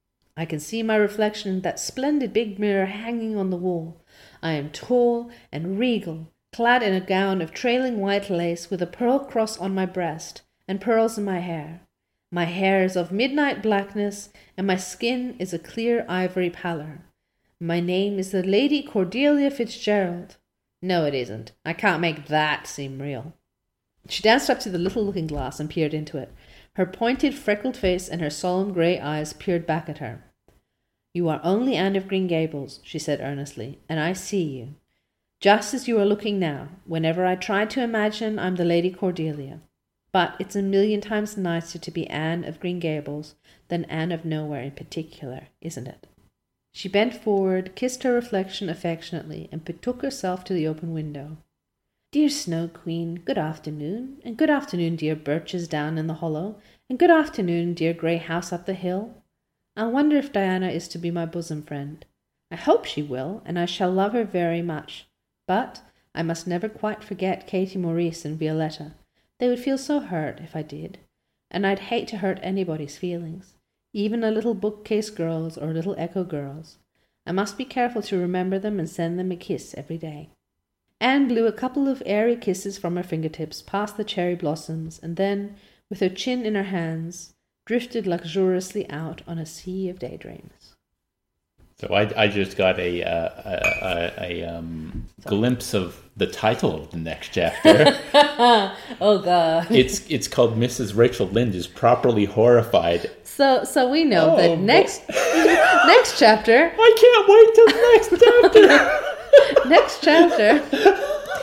I can see my reflection in that splendid big mirror hanging on the wall. I am tall and regal, clad in a gown of trailing white lace with a pearl cross on my breast and pearls in my hair. My hair is of midnight blackness, and my skin is a clear ivory pallor. My name is the Lady Cordelia Fitzgerald. No, it isn't. I can't make that seem real. She danced up to the little looking-glass and peered into it. Her pointed, freckled face and her solemn grey eyes peered back at her. You are only Anne of Green Gables, she said earnestly, and I see you. Just as you are looking now, whenever I try to imagine I'm the Lady Cordelia. But it's a million times nicer to be Anne of Green Gables than Anne of Nowhere in particular, isn't it? She bent forward, kissed her reflection affectionately, and betook herself to the open window. Dear Snow Queen, good afternoon, and good afternoon, dear birches down in the hollow, and good afternoon, dear grey house up the hill. I wonder if Diana is to be my bosom friend. I hope she will, and I shall love her very much. But I must never quite forget Katie Maurice and Violetta. They would feel so hurt if I did, and I'd hate to hurt anybody's feelings, even a little bookcase girl's or little echo girl's. I must be careful to remember them and send them a kiss every day. Anne blew a couple of airy kisses from her fingertips past the cherry blossoms, and then, with her chin in her hands, drifted luxuriously out on a sea of daydreams. So I just got a glimpse of the title of the next chapter. Oh God! It's called Mrs. Rachel Lynde is Properly Horrified. So we know that next chapter. I can't wait till the next chapter. Next chapter.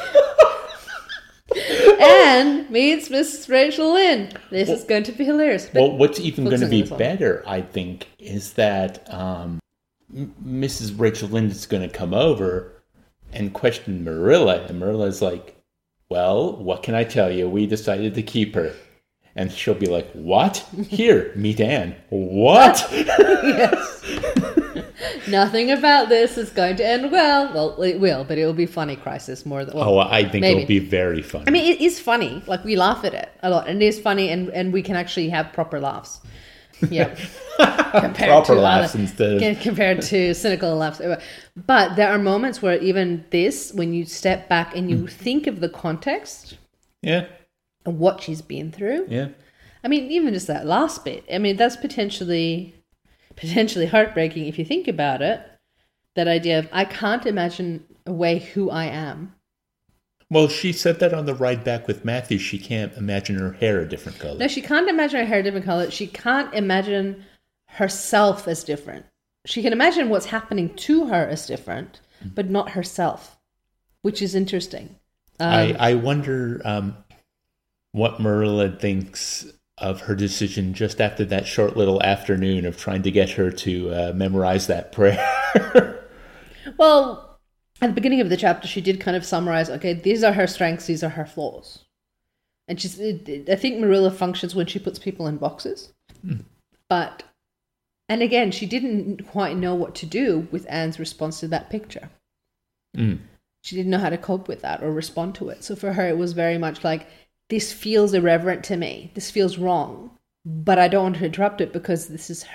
Anne meets Mrs. Rachel Lynde. This is going to be hilarious. Well, what's even going to be better, I think, is that Mrs. Rachel Lynde is going to come over and question Marilla. And Marilla's like, well, what can I tell you? We decided to keep her. And she'll be like, what? Here, meet Anne. What? Yes. Nothing about this is going to end well. Well, it will, but it will be funny crisis more than... Well, I think maybe. It'll be very funny. I mean, it is funny. Like, we laugh at it a lot. And it is funny, and we can actually have proper laughs. Yeah. Proper laughs compared to cynical laughs. But there are moments where even this, when you step back and you think of the context... Yeah. And what she's been through. Yeah. I mean, even just that last bit. I mean, that's potentially heartbreaking if you think about it. That idea of, I can't imagine away who I am. Well, she said that on the ride back with Matthew. She can't imagine her hair a different color. No, she can't imagine her hair a different color. She can't imagine herself as different. She can imagine what's happening to her as different, but not herself, which is interesting. I wonder what Marilla thinks of her decision just after that short little afternoon of trying to get her to memorize that prayer. Well, at the beginning of the chapter, she did kind of summarize, okay, these are her strengths, these are her flaws. And I think Marilla functions when she puts people in boxes. But, and again, she didn't quite know what to do with Anne's response to that picture. She didn't know how to cope with that or respond to it. So for her, it was very much like, this feels irreverent to me. This feels wrong. But I don't want to interrupt it because this is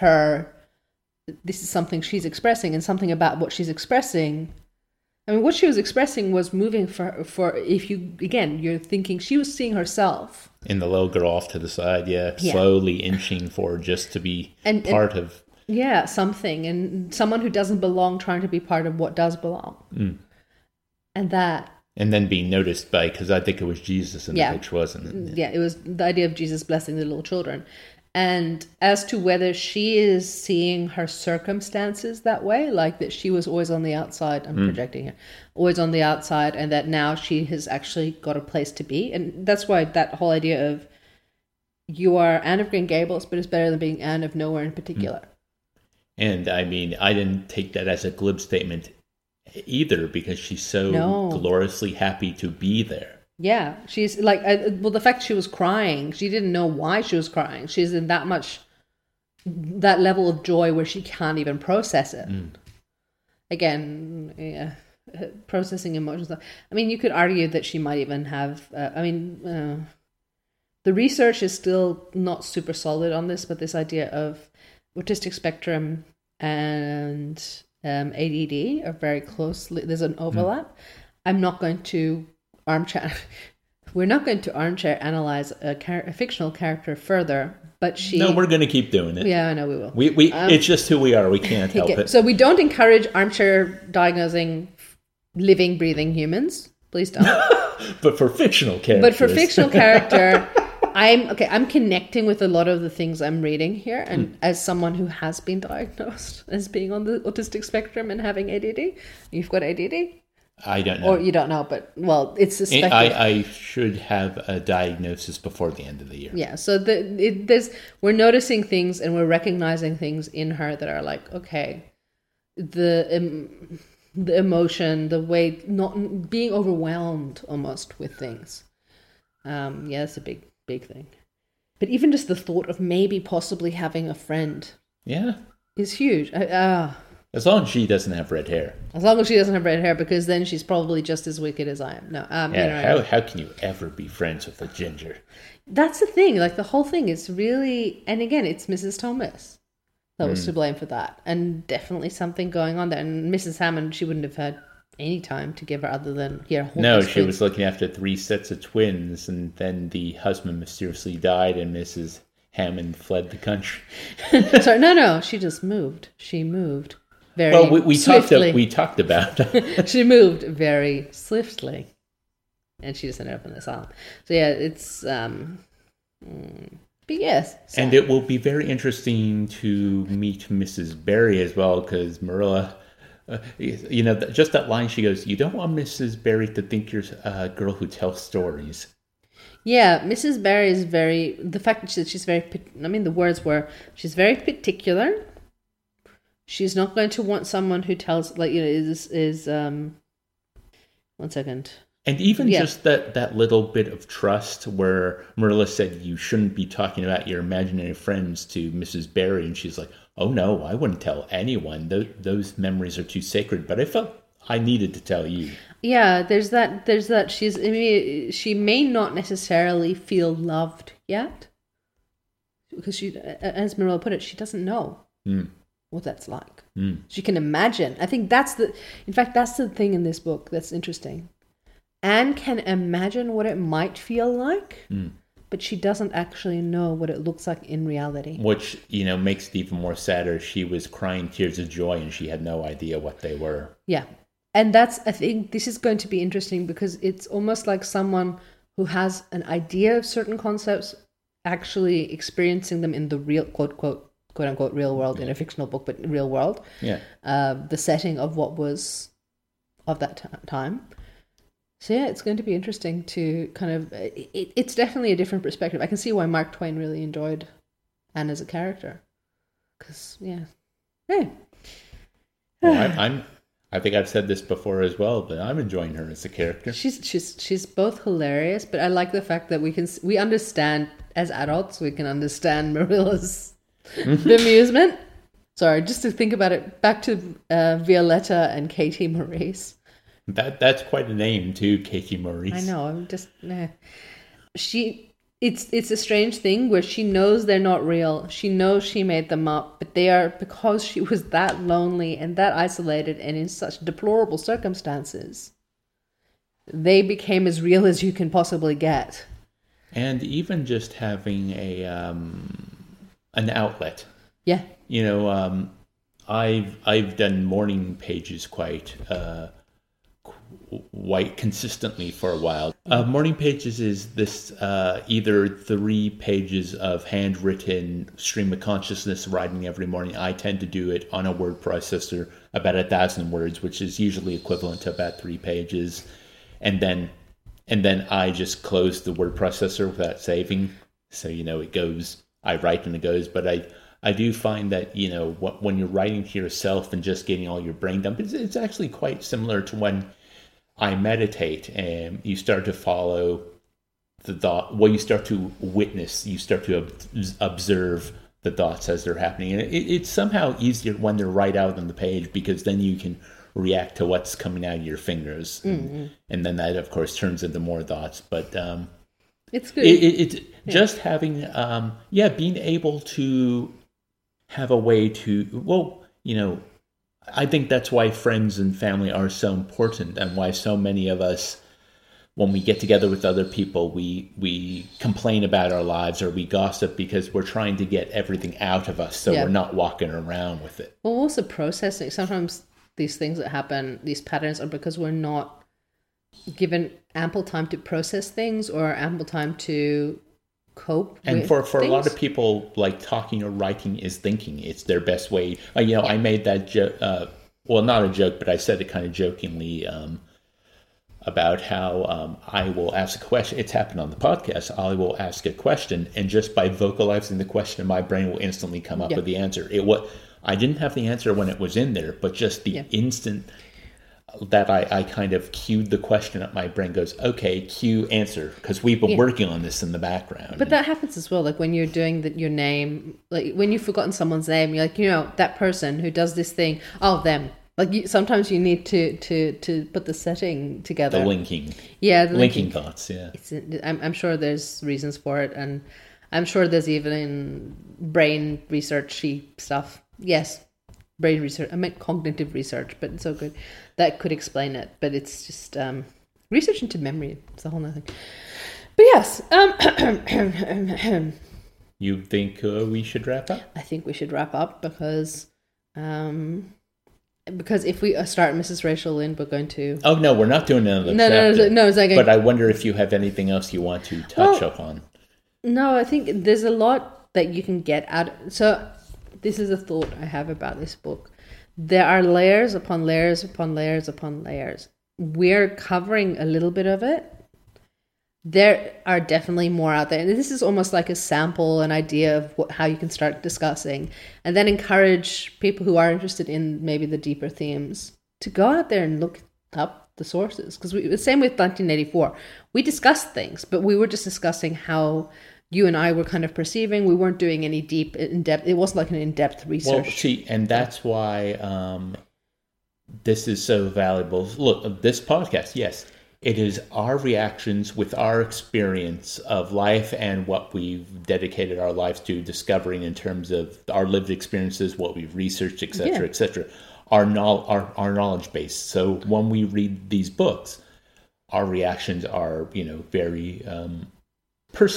something she's expressing, and something about what she's expressing. I mean, what she was expressing was moving for if you, again, you're thinking she was seeing herself. And the little girl off to the side, slowly inching forward just to be part of. Yeah, something. And someone who doesn't belong trying to be part of what does belong. And that. And then being noticed by, because I think it was Jesus in the picture, wasn't it? Yeah, it was the idea of Jesus blessing the little children. And as to whether she is seeing her circumstances that way, like that she was always on the outside, I'm projecting here, always on the outside, and that now she has actually got a place to be. And that's why that whole idea of you are Anne of Green Gables, but it's better than being Anne of nowhere in particular. And I mean, I didn't take that as a glib statement either, because she's so gloriously happy to be there. Yeah, she's like, well, the fact she was crying, she didn't know why she was crying. She's in that level of joy where she can't even process it. Again, processing emotions. I mean, you could argue that she might even have, the research is still not super solid on this, but this idea of autistic spectrum and ADD are very closely, there's an overlap. I'm not going to we're not going to armchair analyze a fictional character further, but No, we're going to keep doing it. Yeah, I know we will. It's just who we are. We can't help it. So we don't encourage armchair diagnosing living, breathing humans. Please don't. But for fictional characters. But for fictional character, I'm connecting with a lot of the things I'm reading here, and as someone who has been diagnosed as being on the autistic spectrum and having ADD, you've got ADD? I don't know. Or you don't know, but, well, it's suspected. I should have a diagnosis before the end of the year. Yeah, so we're noticing things and we're recognizing things in her that are like, okay, the emotion, the way, not being overwhelmed almost with things. It's a big thing. But even just the thought of maybe possibly having a friend is huge. As long as she doesn't have red hair. As long as she doesn't have red hair, because then she's probably just as wicked as I am. No, how can you ever be friends with a ginger? That's the thing. Like, the whole thing is really, and again, it's Mrs. Thomas that was to blame for that, and definitely something going on there. And Mrs. Hammond, she wouldn't have had any time to give her other than No, she was looking after 3 sets of twins, and then the husband mysteriously died, and Mrs. Hammond fled the country. Sorry, no, she just moved. She moved. We talked about she moved very swiftly, and she just ended up in the asylum. So yeah, it's but yes. So. And it will be very interesting to meet Mrs. Barry as well, because Marilla, just that line she goes, "You don't want Mrs. Barry to think you're a girl who tells stories." Yeah, Mrs. Barry is the fact that she's very. The words were, she's very particular. She's not going to want someone who tells, is 1 second. And even just that little bit of trust where Marilla said you shouldn't be talking about your imaginary friends to Mrs. Barry, and she's like, oh no, I wouldn't tell anyone. Those memories are too sacred, but I felt I needed to tell you. Yeah, there's that she may not necessarily feel loved yet, because she, as Marilla put it, she doesn't know. What that's like. She can imagine. I think that's the thing in this book that's interesting. Anne can imagine what it might feel like, but she doesn't actually know what it looks like in reality. Which, makes it even more sadder. She was crying tears of joy and she had no idea what they were. Yeah. And I think this is going to be interesting because it's almost like someone who has an idea of certain concepts actually experiencing them in the real, quote unquote, real world, in a fictional book, but real world. Yeah. The setting of what was of that time. So yeah, it's going to be interesting to kind of, it's definitely a different perspective. I can see why Mark Twain really enjoyed Anne as a character. Because, yeah. Hey. Well, I think I've said this before as well, but I'm enjoying her as a character. She's both hilarious, but I like the fact that we understand, as adults, we can understand Marilla's bemusement. Sorry, just to think about it, back to Violetta and Katie Maurice. That's quite a name too, Katie Maurice. I know. I'm just It's a strange thing where she knows they're not real. She knows she made them up, but they are, because she was that lonely and that isolated and in such deplorable circumstances. They became as real as you can possibly get. And even just having an outlet. Yeah. I've done morning pages quite consistently for a while. Morning pages is this either 3 pages of handwritten stream of consciousness writing every morning. I tend to do it on a word processor, about 1,000 words, which is usually equivalent to about 3 pages, and then I just close the word processor without saving. So it goes. I write and it goes, but I do find that when you're writing to yourself and just getting all your brain dump, it's actually quite similar to when I meditate and you start to follow the thought. Well, you start to witness, you start to observe the thoughts as they're happening. And it's somehow easier when they're right out on the page, because then you can react to what's coming out of your fingers. Mm-hmm. And then that, of course, turns into more thoughts. But it's good. It's just having, being able to have a way to, I think that's why friends and family are so important, and why so many of us, when we get together with other people, we complain about our lives or we gossip because we're trying to get everything out of us, so we're not walking around with it. Well, also processing. Sometimes these things that happen, these patterns, are because we're not given ample time to process things or ample time to cope and with for things. A lot of people, like, talking or writing is thinking. It's their best way. I made that joke, well, not a joke, but I said it kind of jokingly, about how I will ask a question. It's happened on the podcast. I will ask a question, and just by vocalizing the question, my brain will instantly come up with the answer. I didn't have the answer when it was in there, but just the instant that I kind of cued the question up, my brain goes, okay, cue answer, because we've been working on this in the background. But that happens as well, like when you're doing your name, like when you've forgotten someone's name, you're like, that person who does this thing, them. Like sometimes you need to put the setting together. The linking. Yeah, the linking thoughts, yeah. I'm sure there's reasons for it, and I'm sure there's even brain researchy stuff. Yes, brain research. I meant cognitive research, but it's so good. That could explain it, but it's just research into memory. It's a whole other thing. But yes. You think we should wrap up? I think we should wrap up because if we start Mrs. Rachel Lynde, we're going to... Oh, no, we're not doing another chapter. No, it's like... But I wonder if you have anything else you want to touch upon. No, I think there's a lot that you can get out. So this is a thought I have about this book. There are layers upon layers upon layers upon layers. We're covering a little bit of it. There are definitely more out there. And this is almost like a sample, an idea of how you can start discussing, and then encourage people who are interested in maybe the deeper themes to go out there and look up the sources. Because the same with 1984. We discussed things, but we were just discussing how you and I were kind of perceiving. We weren't doing any deep, in-depth. It wasn't like an in-depth research. Well, see, and that's why this is so valuable. Look, this podcast, yes, it is our reactions with our experience of life and what we've dedicated our lives to discovering in terms of our lived experiences, what we've researched, et cetera, our knowledge base. So when we read these books, our reactions are, very personal.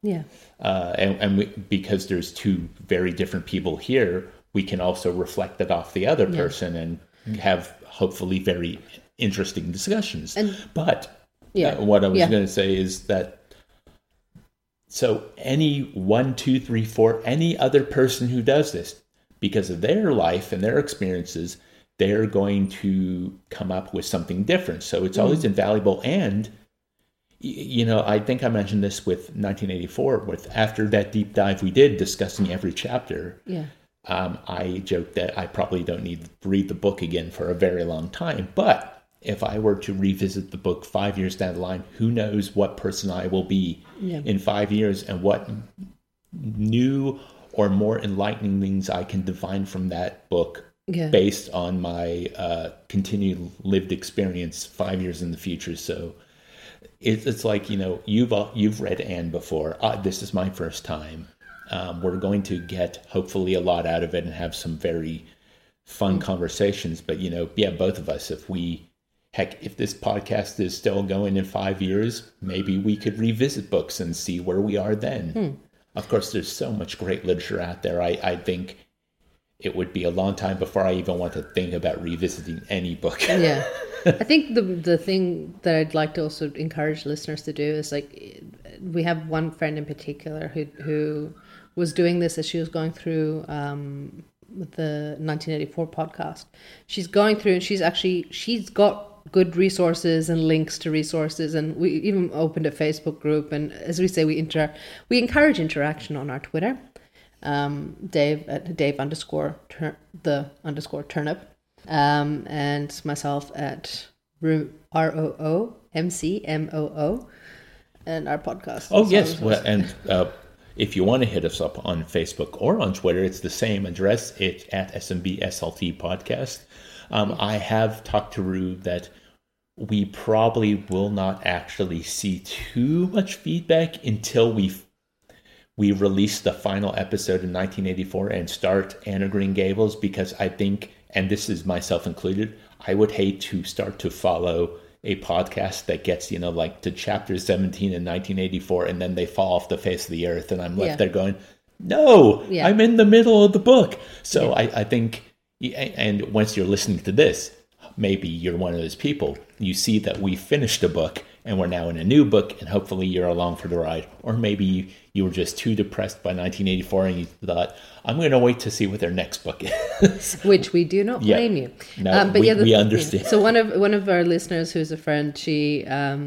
Yeah. Because there's two very different people here, we can also reflect that off the other person and have hopefully very interesting discussions. But what I was going to say is that, so any 1, 2, 3, 4, any other person who does this, because of their life and their experiences, they're going to come up with something different. So it's always invaluable. And, I think I mentioned this with 1984, after that deep dive we did discussing every chapter. Yeah. I joked that I probably don't need to read the book again for a very long time. But if I were to revisit the book 5 years down the line, who knows what person I will be in 5 years and what new or more enlightening things I can divine from that book based on my continued lived experience 5 years in the future. So it's like, you've read Anne before. This is my first time. We're going to get hopefully a lot out of it and have some very fun conversations. But, both of us, if this podcast is still going in 5 years, maybe we could revisit books and see where we are then. Of course, there's so much great literature out there. I think it would be a long time before I even want to think about revisiting any book. Yeah. I think the thing that I'd like to also encourage listeners to do is, like, we have one friend in particular who was doing this as she was going through the 1984 podcast. She's going through and she's got good resources and links to resources, and we even opened a Facebook group, and as we say, we encourage interaction on our Twitter. Dave at Dave _the _turnip, and myself at ROOMCMOO, and our podcast. Oh yes, and if you want to hit us up on Facebook or on Twitter, it's the same address. It's at SMBSLT Podcast. I have talked to Rue that we probably will not actually see too much feedback until we release the final episode in 1984 and start Anne of Green Gables, because I think, and this is myself included, I would hate to start to follow a podcast that gets, like to chapter 17 in 1984, and then they fall off the face of the earth, and I'm left there going, no, I'm in the middle of the book. So I think, and once you're listening to this, maybe you're one of those people. You see that we finished a book and we're now in a new book, and hopefully you're along for the ride. Or maybe you were just too depressed by 1984 and you thought, I'm going to wait to see what their next book is. Which we do not blame you. No, but we understand. So one of our listeners who's a friend, she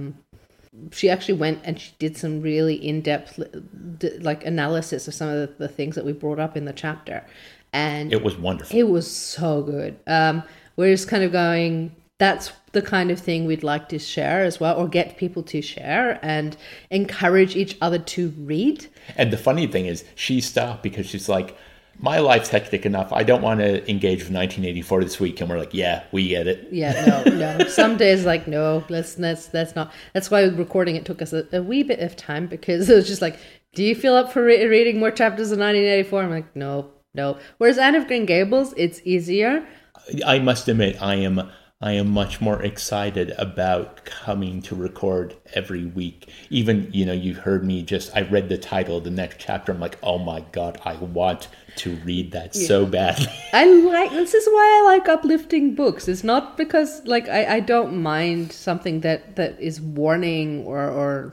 actually went and she did some really in-depth analysis of some of the things that we brought up in the chapter. And it was wonderful. It was so good. We're just kind of going, that's the kind of thing we'd like to share as well, or get people to share and encourage each other to read. And the funny thing is, she stopped because she's like, my life's hectic enough. I don't want to engage with 1984 this week. And we're like, yeah, we get it. Yeah, no. Some days like, no, let's not. That's why recording it took us a wee bit of time, because it was just like, do you feel up for reading more chapters of 1984? I'm like, no. Whereas Anne of Green Gables, it's easier. I must admit, I am much more excited about coming to record every week. Even, you heard me I read the title of the next chapter. I'm like, oh my God, I want to read that so badly. This is why I like uplifting books. It's not because, I don't mind something that is warning or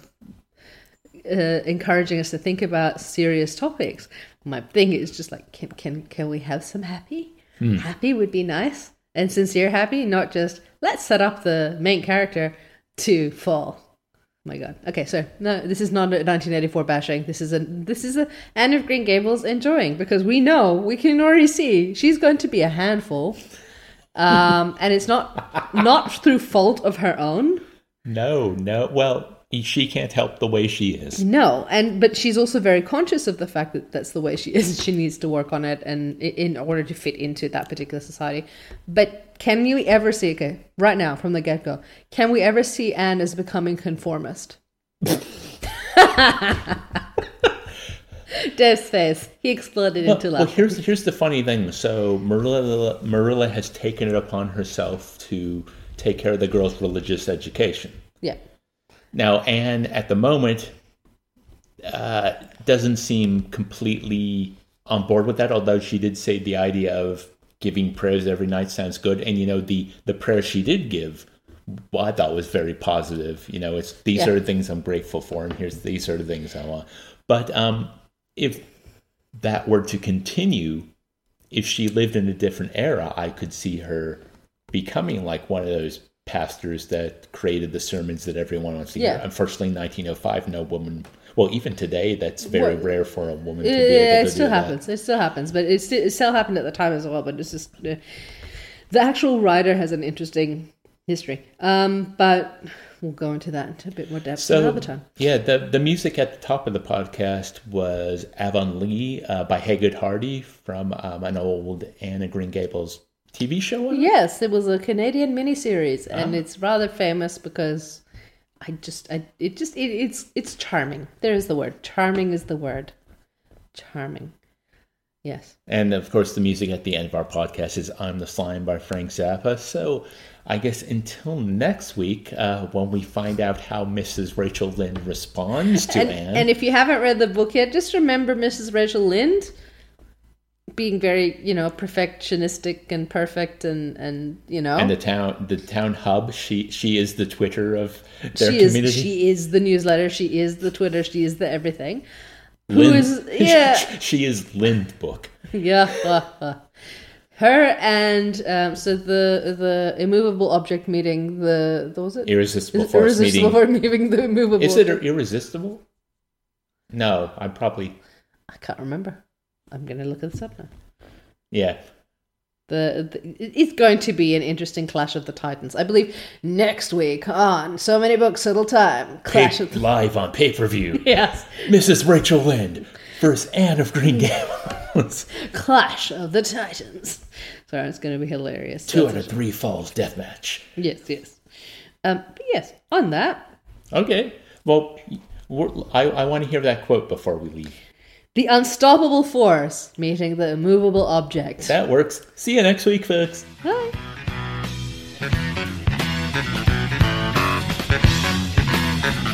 encouraging us to think about serious topics. My thing is just like, can we have some happy? Happy would be nice. And sincere happy, not just, let's set up the main character to fall. Oh my God. Okay, so no, this is not a 1984 bashing. This is a Anne of Green Gables enjoying, because we can already see she's going to be a handful. And it's not through fault of her own. No. Well, she can't help the way she is. No, but she's also very conscious of the fact that that's the way she is. She needs to work on it, and in order to fit into that particular society. But can you ever see, okay, right now from the get-go, can we ever see Anne as becoming conformist? Dev's face. He exploded into laughter. Well, here's the funny thing. So Marilla has taken it upon herself to take care of the girls' religious education. Yeah. Now, Anne, at the moment, doesn't seem completely on board with that, although she did say the idea of giving prayers every night sounds good. And, the prayer she did give, well, I thought was very positive. It's these are the things I'm grateful for, and these are the things I want. But if that were to continue, if she lived in a different era, I could see her becoming like one of those pastors that created the sermons that everyone wants to hear. Unfortunately, in 1905, no woman... Well, even today, that's very rare for a woman to be able to do that. It still happens. But it still happened at the time as well. But it's just... the actual writer has an interesting history. But we'll go into that in a bit more depth another time. Yeah, the music at the top of the podcast was Avonlea by Haggard Hardy from an old Anne of Green Gables TV show. Yes, it was a Canadian miniseries, and it's rather famous because it's charming. There's the word. Charming is the word. Charming. Yes. And of course, the music at the end of our podcast is "I'm the Slime" by Frank Zappa. So I guess until next week, when we find out how Mrs. Rachel Lynde responds to Anne. And if you haven't read the book yet, just remember Mrs. Rachel Lynde being very, perfectionistic and perfect and And the town hub, she is the Twitter of their community. She is the newsletter. She is the Twitter. She is the everything. She is Lynde book. Yeah. Her and so the immovable object meeting what was it? Irresistible force meeting the immovable. Is it irresistible? No, I can't remember. I'm going to look this up now. Yeah. It's going to be an interesting Clash of the Titans. I believe next week on So Many Books, Little Time. Live on pay-per-view. Yes. Mrs. Rachel Lynde versus Anne of Green Gables. Clash of the Titans. Sorry, it's going to be hilarious. 2 out of 3 falls deathmatch. Yes. But yes, on that. Okay. Well, I want to hear that quote before we leave. The unstoppable force meeting the immovable object. That works. See you next week, folks. Bye.